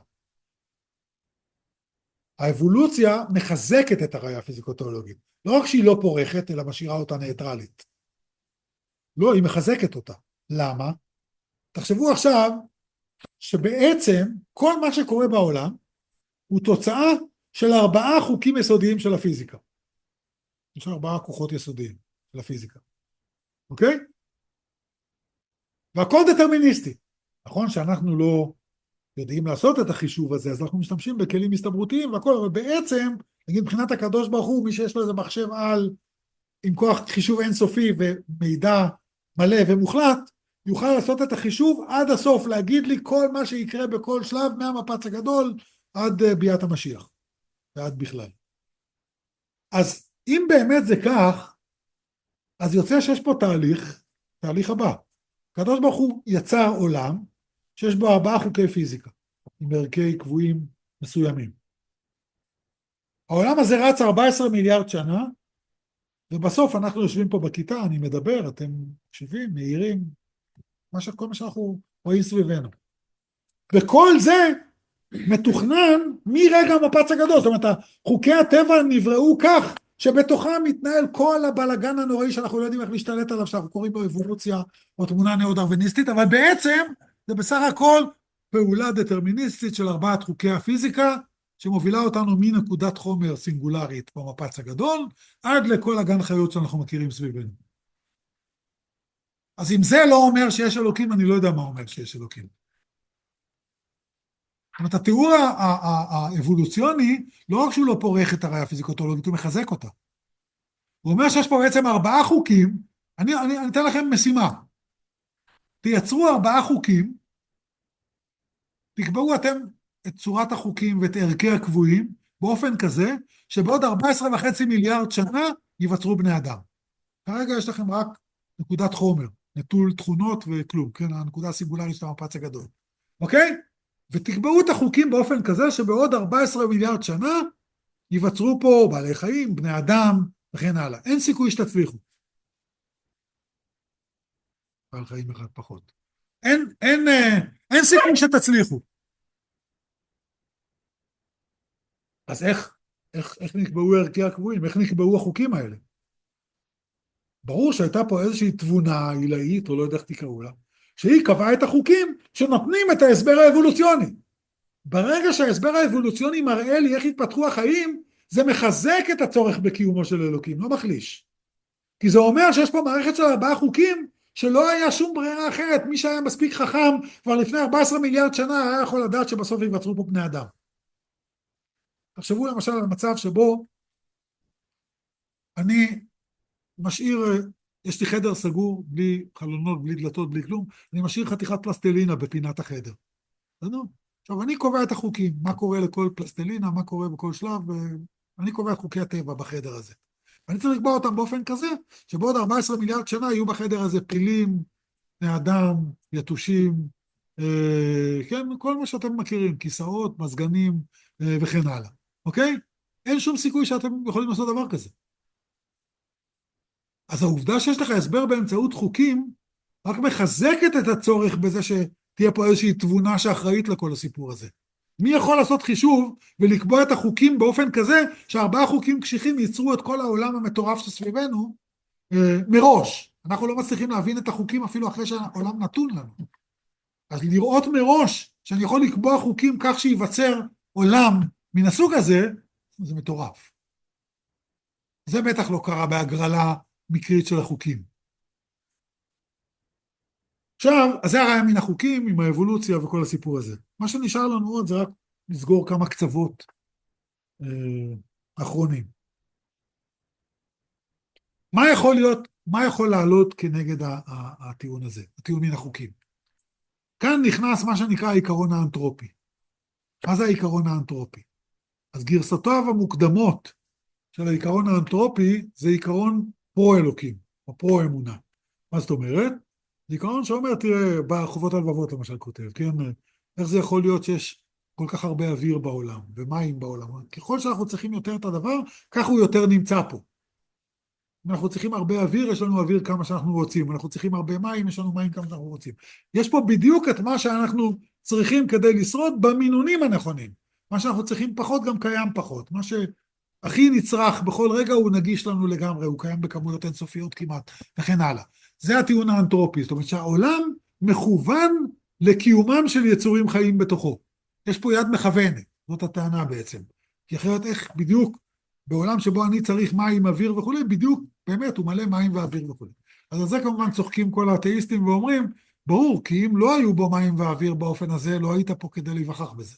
האבולוציה מחזקת את הראייה הפיזיקו-תיאולוגית. לא רק שהיא לא פורחת, אלא משאירה אותה ניטרלית. לא, היא מחזקת אותה. למה? תחשבו עכשיו שבעצם כל מה שקורה בעולם הוא תוצאה של 4 חוקים יסודיים של הפיזיקה. יש 4 כוחות יסודיים של הפיזיקה. אוקיי? והכל דטרמיניסטי. נכון שאנחנו לא יודעים לעשות את החישוב הזה, אז אנחנו משתמשים בכלים הסתברותיים והכל, אבל בעצם, נגיד מבחינת הקדוש ברוך הוא, מי שיש לו איזה מחשב על, עם כוח חישוב אינסופי ומידע מלא ומוחלט, יוכל לעשות את החישוב עד הסוף, להגיד לי כל מה שיקרה בכל שלב, מהמפץ הגדול עד ביאת המשיח, ועד בכלל. אז אם באמת זה כך, אז יוצא שיש פה תהליך הבא. הקדוש ברוך הוא יצר עולם, שיש בו 4 חוקי פיזיקה, עם ערכי קבועים מסוימים. העולם הזה רץ 14 מיליארד שנה, ובסוף אנחנו יושבים פה בכיתה, אני מדבר, אתם מקשיבים, מעירים, כל מה שאנחנו רואים סביבנו. וכל זה מתוכנן מרגע המפץ הגדול, זאת אומרת, חוקי הטבע נבראו כך, שבתוכם מתנהל כל הבלגן הנוראי שאנחנו לא יודעים איך להשתלט עליו, שאנחנו קוראים לו אבולוציה או תמונה נאו-דרוויניסטית, אבל בעצם זה בסך הכל פעולה דטרמיניסטית של 4 חוקי הפיזיקה, שמובילה אותנו מנקודת חומר סינגולרית במפץ הגדול, עד לכל הגן חיות שאנחנו מכירים סביבנו. אז אם זה לא אומר שיש אלוקים, אני לא יודע מה אומר שיש אלוקים. זאת אומרת, התיאור האבולוציוני, לא רק שהוא לא פורך את הראייה הפיזיקו-תיאולוגית, הוא מחזק אותה. הוא אומר שיש פה בעצם 4 חוקים, אני אתן לכם משימה. תייצרו 4 חוקים, תקבעו אתם את צורת החוקים ואת ערכי הקבועים, באופן כזה שבעוד 14.5 מיליארד שנה ייווצרו בני אדם. כרגע יש לכם רק נקודת חומר, נטול תכונות וכלום, כן, הנקודה הסיגולרית של המפץ הגדול. אוקיי? ותקבעו את החוקים באופן כזה שבעוד 14 מיליארד שנה ייווצרו פה בעלי חיים, בני אדם וכן הלאה. אין סיכוי שתצליחו. בעל חיים אחד פחות. אין סיכוי שתצליחו. אז איך נקבעו ערכי הקבועים? איך נקבעו החוקים האלה? ברור שהייתה פה איזושהי תבונה עילאית, או לא יודע איך תקראו לה, שהיא קבעה את החוקים שנותנים את ההסבר האבולוציוני. ברגע שההסבר האבולוציוני מראה לי איך התפתחו החיים, זה מחזק את הצורך בקיומו של אלוקים, לא מחליש. כי זה אומר שיש פה מערכת של 4 חוקים, שלא היה שום ברירה אחרת. מי שהיה מספיק חכם כבר לפני 14 מיליארד שנה היה יכול לדעת שבסוף ייווצרו פה בני אדם. תחשבו למשל על מצב שבו אני משאיר, יש לי חדר סגור, בלי חלונות, בלי דלתות, בלי כלום, אני משאיר חתיכת פלסטלינה בפינת החדר. עכשיו, אני קובע את החוקים, מה קורה לכל פלסטלינה, מה קורה בכל שלב, אני קובע את חוקי הטבע בחדר הזה. ואני צריך לקבוע אותם באופן כזה, שבעוד 14 מיליארד שנה יהיו בחדר הזה פילים, בני אדם, יתושים, כן, כל מה שאתם מכירים, כיסאות, מזגנים וכן הלאה. אוקיי? אין שום סיכוי שאתם יכולים לעשות דבר כזה. אז העובדה שיש לך הסבר באמצעות חוקים, רק מחזקת את הצורך בזה שתהיה פה איזושהי תבונה שאחראית לכל הסיפור הזה. מי יכול לעשות חישוב ולקבוע את החוקים באופן כזה, ש4 חוקים קשיחים ייצרו את כל העולם המטורף שסביבנו מראש? אנחנו לא מצליחים להבין את החוקים אפילו אחרי שהעולם נתון לנו. אז לראות מראש שאני יכול לקבוע חוקים כך שייווצר עולם מן הסוג הזה, זה מטורף. זה בטח לא קרה בהגרלה מקרית של החוקים. עכשיו, אז זה הרעיון מן החוקים, עם האבולוציה וכל הסיפור הזה. מה שנשאר לנו עוד זה רק לסגור כמה קצוות אחרונים. מה יכול לעלות כנגד הטיעון הזה, הטיעון מן החוקים? כאן נכנס מה שנקרא העיקרון האנתרופי. מה זה העיקרון האנתרופי? אז גרסותיו המוקדמות של העיקרון האנתרופי זה עיקרון פרו-אלוקים, או פרו-אמונה. מה זאת אומרת? זה עיקרון שאומר, תראה, בחובות הלבבות למשל כותב, כן? איך זה יכול להיות שיש כל כך הרבה אוויר בעולם, ומים בעולם? ככל שאנחנו צריכים יותר את הדבר, כך הוא יותר נמצא פה. אם אנחנו צריכים הרבה אוויר, יש לנו אוויר כמה שאנחנו רוצים. אם אנחנו צריכים הרבה מים, יש לנו מים כמה שאנחנו רוצים. יש פה בדיוק את מה שאנחנו צריכים כדי לשרוד במינונים הנכונים. מה שאנחנו צריכים פחות גם קיים פחות. מה שהכי נצרך בכל רגע הוא נגיש לנו לגמרי, הוא קיים בכמויות אינסופיות כמעט, וכן הלאה. זה הטיעון האנתרופי, זאת אומרת שהעולם מכוון לקיומם של יצורים חיים בתוכו. יש פה יד מכוונת, זאת הטענה בעצם. כי אחרת איך בדיוק בעולם שבו אני צריך מים, אוויר וכו', בדיוק באמת הוא מלא מים ואוויר וכו'. אז על זה כמובן צוחקים כל האתאיסטים ואומרים, ברור, כי אם לא היו בו מים ואוויר באופן הזה, לא היית פה כדי להיווכח בזה.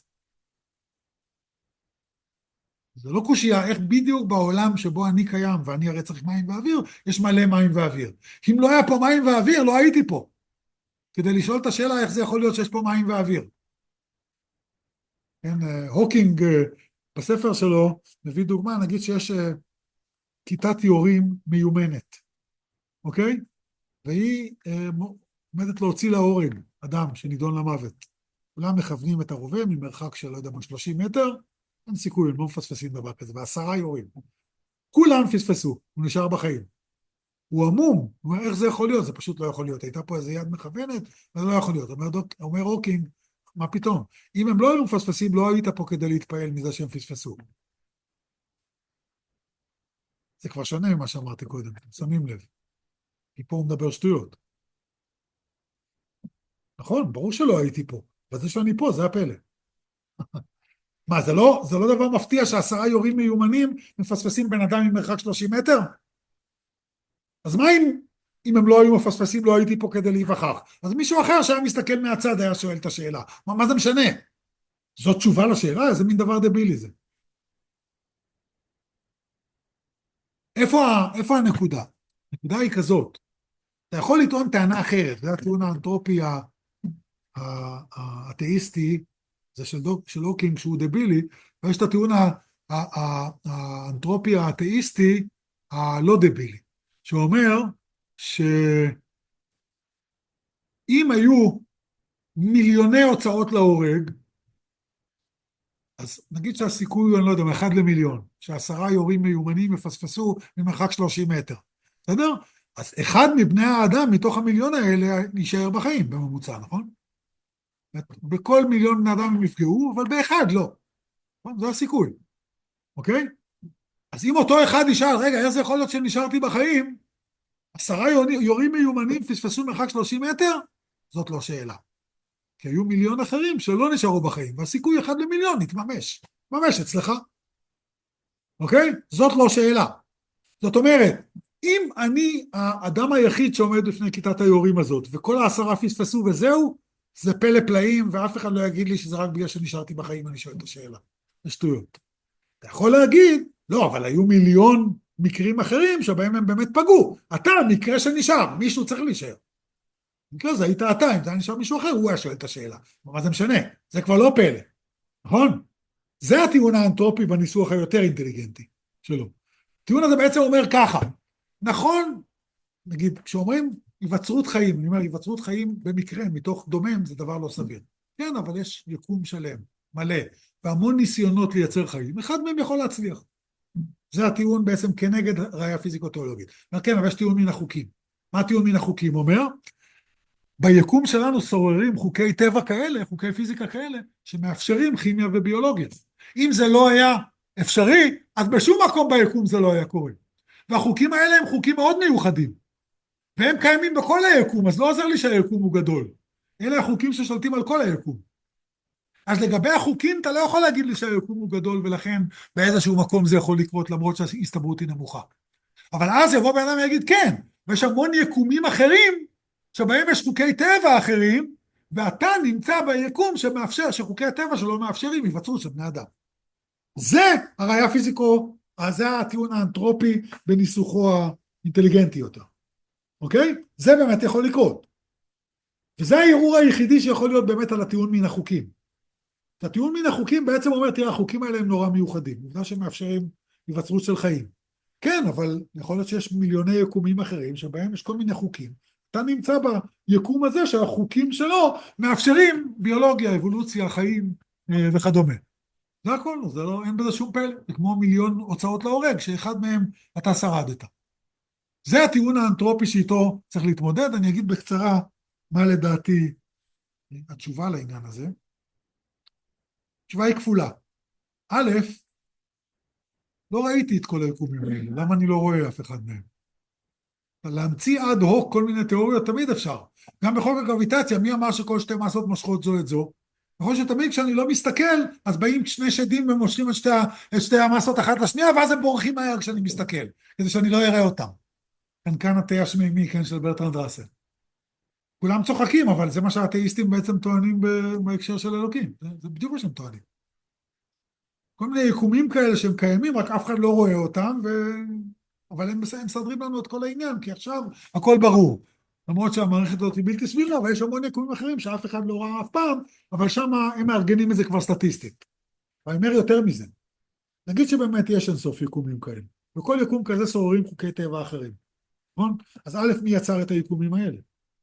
זה לא קושיה, איך בדיוק בעולם שבו אני קיים, ואני הרי צריך מים ואוויר, יש מלא מים ואוויר. אם לא היה פה מים ואוויר, לא הייתי פה. כדי לשאול את השאלה איך זה יכול להיות שיש פה מים ואוויר. כן, הוקינג בספר שלו מביא דוגמה, נגיד שיש כיתת יורים מיומנת, אוקיי? והיא עומדת להוציא להורג אדם שנידון למוות. כולם מכוונים את הרובה ממרחק של, לא יודע מה, 30 מטר, אין סיכוי, הם לא מפספסים דבר כזה, ו10 יורים. כולם פספסו, הוא נשאר בחיים. הוא עמום, הוא אומר, איך זה יכול להיות? זה פשוט לא יכול להיות. הייתה פה איזה יד מכוונת, זה לא יכול להיות. אומר הוקינג, מה פתאום? אם הם לא היו מפספסים, לא היית פה כדי להתפעל מזה שהם פספסו. זה כבר שונה ממה שאמרתי קודם, שמים לב. כי פה הוא מדבר שטויות. נכון, ברור שלא הייתי פה. וזה שאני פה, זה הפלא. מה, זה לא דבר מפתיע ש10 יורים מיומנים מפספסים בן אדם ממרחק 30 מטר? אז מה אם הם לא היו מפספסים, לא הייתי פה כדי להיווכח? אז מישהו אחר שהיה מסתכל מהצד היה שואל את השאלה. מה זה משנה? זאת תשובה לשאלה? איזה מין דבר דבילי זה. איפה הנקודה? הנקודה היא כזאת. אתה יכול לטעון טענה אחרת, זה הטיעון האנתרופי האתאיסטי, זה של הוקינג שהוא דבילי, ויש את הטיעון האנתרופי האתאיסטי הלא דבילי, שאומר שאם היו מיליוני הוצאות להורג, אז נגיד שהסיכוי הוא, אני לא יודע, מאחד למיליון, ש10 יורים מיומנים יפספסו ממרחק 30 מטר, בסדר? אז אחד מבני האדם מתוך המיליון האלה יישאר בחיים בממוצע, נכון? בכל מיליון בני אדם הם יפגעו, אבל באחד לא. זה הסיכוי, אוקיי? אז אם אותו אחד נשאר, רגע, איך זה יכול להיות שנשארתי בחיים? 10 יורים מיומנים פספסו מרחק 30 מטר? זאת לא שאלה. כי היו מיליון אחרים שלא נשארו בחיים, והסיכוי 1 למיליון יתממש. ממש אצלך. אוקיי? זאת לא שאלה. זאת אומרת, אם אני האדם היחיד שעומד בפני כיתת היורים הזאת, וכל 10 פספסו וזהו, זה פלא פלאים, ואף אחד לא יגיד לי שזה רק בגלל שנשארתי בחיים, אני שואל את השאלה. זה שטויות. אתה יכול להגיד, לא, אבל היו מיליון מקרים אחרים שבהם הם באמת פגעו. אתה, מקרה שנשאר, מישהו צריך להישאר. במקרה זה היית אתה, אם זה היה נשאר מישהו אחר, הוא היה שואל את השאלה. מה זה משנה? זה כבר לא פלא. נכון? זה הטיעון האנתרופי בניסוח היותר אינטליגנטי שלו. הטיעון הזה בעצם אומר ככה, נכון, נגיד, כשאומרים היווצרות חיים, אני אומר, היווצרות חיים במקרה, מתוך דומם, זה דבר לא סביר. כן, אבל יש יקום שלם, מלא, והמון ניסיונות לייצר חיים, אחד מהם יכול להצליח. זה הטיעון בעצם כנגד ראייה פיזיקו-תיאולוגית. כן, אבל יש טיעון מן החוקים. מה הטיעון מן החוקים אומר? ביקום שלנו שוררים חוקי טבע כאלה, חוקי פיזיקה כאלה, שמאפשרים כימיה וביולוגיה. אם זה לא היה אפשרי, אז בשום מקום ביקום זה לא היה קורה. והחוקים האלה הם חוקים מאוד מיוחדים, והם קיימים בכל היקום, אז לא עוזר לי שהיקום הוא גדול. אלה החוקים ששולטים על כל היקום. אז לגבי החוקים, אתה לא יכול להגיד לי שהיקום הוא גדול, ולכן באיזשהו מקום זה יכול לקרות, למרות שההסתברות היא נמוכה. אבל אז יבוא בן אדם ויגיד, כן, ויש המון יקומים אחרים, שבהם יש חוקי טבע אחרים, ואתה נמצא ביקום שמאפשר, שחוקי הטבע שלו מאפשרים היווצרות של בני אדם. זה הראייה פיזיקו, זה הטיעון האנתרופי בניסוחו האינטליגנטי יותר. אוקיי? זה באמת יכול לקרות. וזה הערעור היחידי שיכול להיות באמת על הטיעון מן החוקים. הטיעון מן החוקים בעצם אומר, תראה, החוקים האלה הם נורא מיוחדים, עובדה שמאפשרים היווצרות של חיים. כן, אבל יכול להיות שיש מיליוני יקומים אחרים, שבהם יש כל מיני חוקים. אתה נמצא ביקום הזה שהחוקים שלו מאפשרים ביולוגיה, אבולוציה, חיים וכדומה. זה הכל, זה לא, אין בזה שום פלא. זה כמו מיליון הוצאות להורג, שאחד מהם אתה שרדת. זה הטיעון האנתרופי שאיתו צריך להתמודד. אני אגיד בקצרה מה לדעתי התשובה לעניין הזה. התשובה היא כפולה. א', לא ראיתי את כל היקומים האלה, למה אני לא רואה אף אחד מהם? להמציא עד הוק כל מיני תיאוריות תמיד אפשר. גם בחוק הגרביטציה, מי אמר שכל שתי מסות מושכות זו את זו? יכול שתמיד כשאני לא מסתכל, אז באים שני שדים ומושכים את שתי המסות אחת לשנייה, ואז הם בורחים מהר כשאני מסתכל, כדי שאני לא אראה אותם. כאן התה השמימי, כן, של ברטרנד ראסל. כולם צוחקים, אבל זה מה שהאתאיסטים בעצם טוענים בהקשר של אלוקים. זה בדיוק מה שהם טוענים. כל מיני יקומים כאלה שהם קיימים, רק אף אחד לא רואה אותם, אבל הם מסדרים לנו את כל העניין, כי עכשיו הכל ברור. למרות שהמערכת הזאת היא בלתי סבירה, אבל יש המון יקומים אחרים שאף אחד לא ראה אף פעם, אבל שם הם מארגנים את זה כבר סטטיסטית. ואני אומר יותר מזה. נגיד שבאמת יש אינסוף יקומים כאלה, וכל יקום כזה שוררים חוקי טבע אחרים. נכון? אז א', מי יצר את היקומים האלה?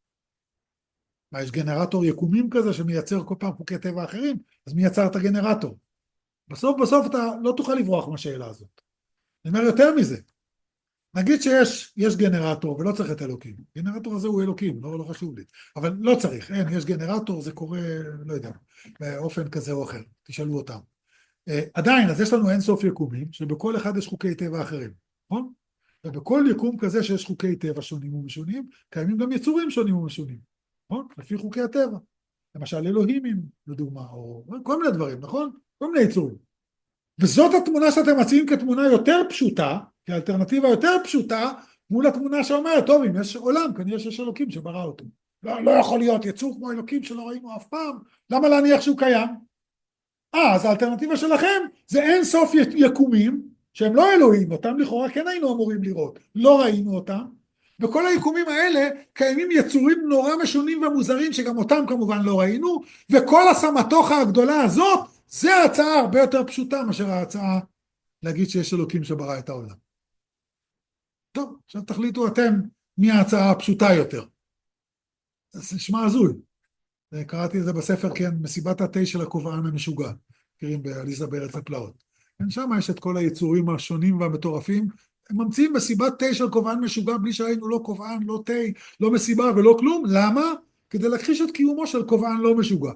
יש גנרטור יקומים כזה שמייצר כל פעם חוקי טבע אחרים, אז מי יצר את הגנרטור? בסוף אתה לא תוכל לברוח מהשאלה הזאת. אני אומר יותר מזה. נגיד שיש גנרטור ולא צריך את אלוקים. גנרטור הזה הוא אלוקים, לא חשוב לי. אבל לא צריך, יש גנרטור, זה קורה, לא יודע, באופן כזה או אחר. תשאלו אותם. עדיין, אז יש לנו אין סוף יקומים, שבכל אחד יש חוקי טבע אחרים, נכון? ובכל יקום כזה שיש חוקי טבע שונים ומשונים, קיימים גם יצורים שונים ומשונים, נכון? לפי חוקי הטבע. למשל אלוהימים, לדוגמה, או כל מיני דברים, נכון? כל מיני יצורים. וזאת התמונה שאתם מציעים כתמונה יותר פשוטה, כאלטרנטיבה יותר פשוטה, מול התמונה שאומרת, טוב, אם יש עולם, כנראה שיש אלוקים שברא אותו. לא יכול להיות יצור כמו אלוקים שלא ראינו אף פעם, למה להניח שהוא קיים? אז האלטרנטיבה שלכם זה אין סוף יקומים, שהם לא אלוהים, אותם לכאורה כן היינו אמורים לראות, לא ראינו אותם, וכל היקומים האלה קיימים יצורים נורא משונים ומוזרים, שגם אותם כמובן לא ראינו, וכל הסמטוחה הגדולה הזאת, זה ההצעה הרבה יותר פשוטה מאשר ההצעה להגיד שיש אלוקים שברא את העולם. טוב, עכשיו תחליטו אתם מי ההצעה הפשוטה יותר. זה נשמע הזוי. קראתי את זה בספר, כן, מסיבת התה של הקובען המשוגע, מכירים בעליזה בארץ הפלאות. כן, שם יש את כל היצורים השונים והמטורפים, הם ממציאים מסיבת תה של קובען משוגע בלי שהיינו לא קובען, לא תה, לא מסיבה ולא כלום. למה? כדי להכחיש את קיומו של קובען לא משוגע.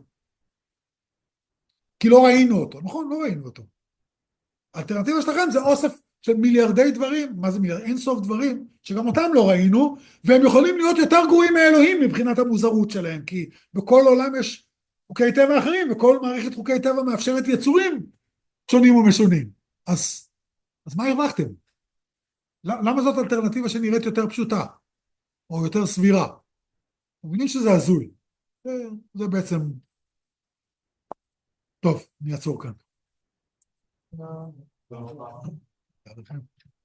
כי לא ראינו אותו, נכון? לא ראינו אותו. האלטרנטיבה שלכם זה אוסף של מיליארדי דברים, מה זה מיליארד? אין סוף דברים, שגם אותם לא ראינו, והם יכולים להיות יותר גרועים מאלוהים מבחינת המוזרות שלהם, כי בכל עולם יש חוקי טבע אחרים, וכל מערכת חוקי טבע מאפשרת יצורים שונים ומשונים. אז מה הרווחתם? למה זאת אלטרנטיבה שנראית יותר פשוטה, או יותר סבירה? אתם מבינים שזה הזוי. זה בעצם... טוב, אני אעצור כאן. לא. יאללה.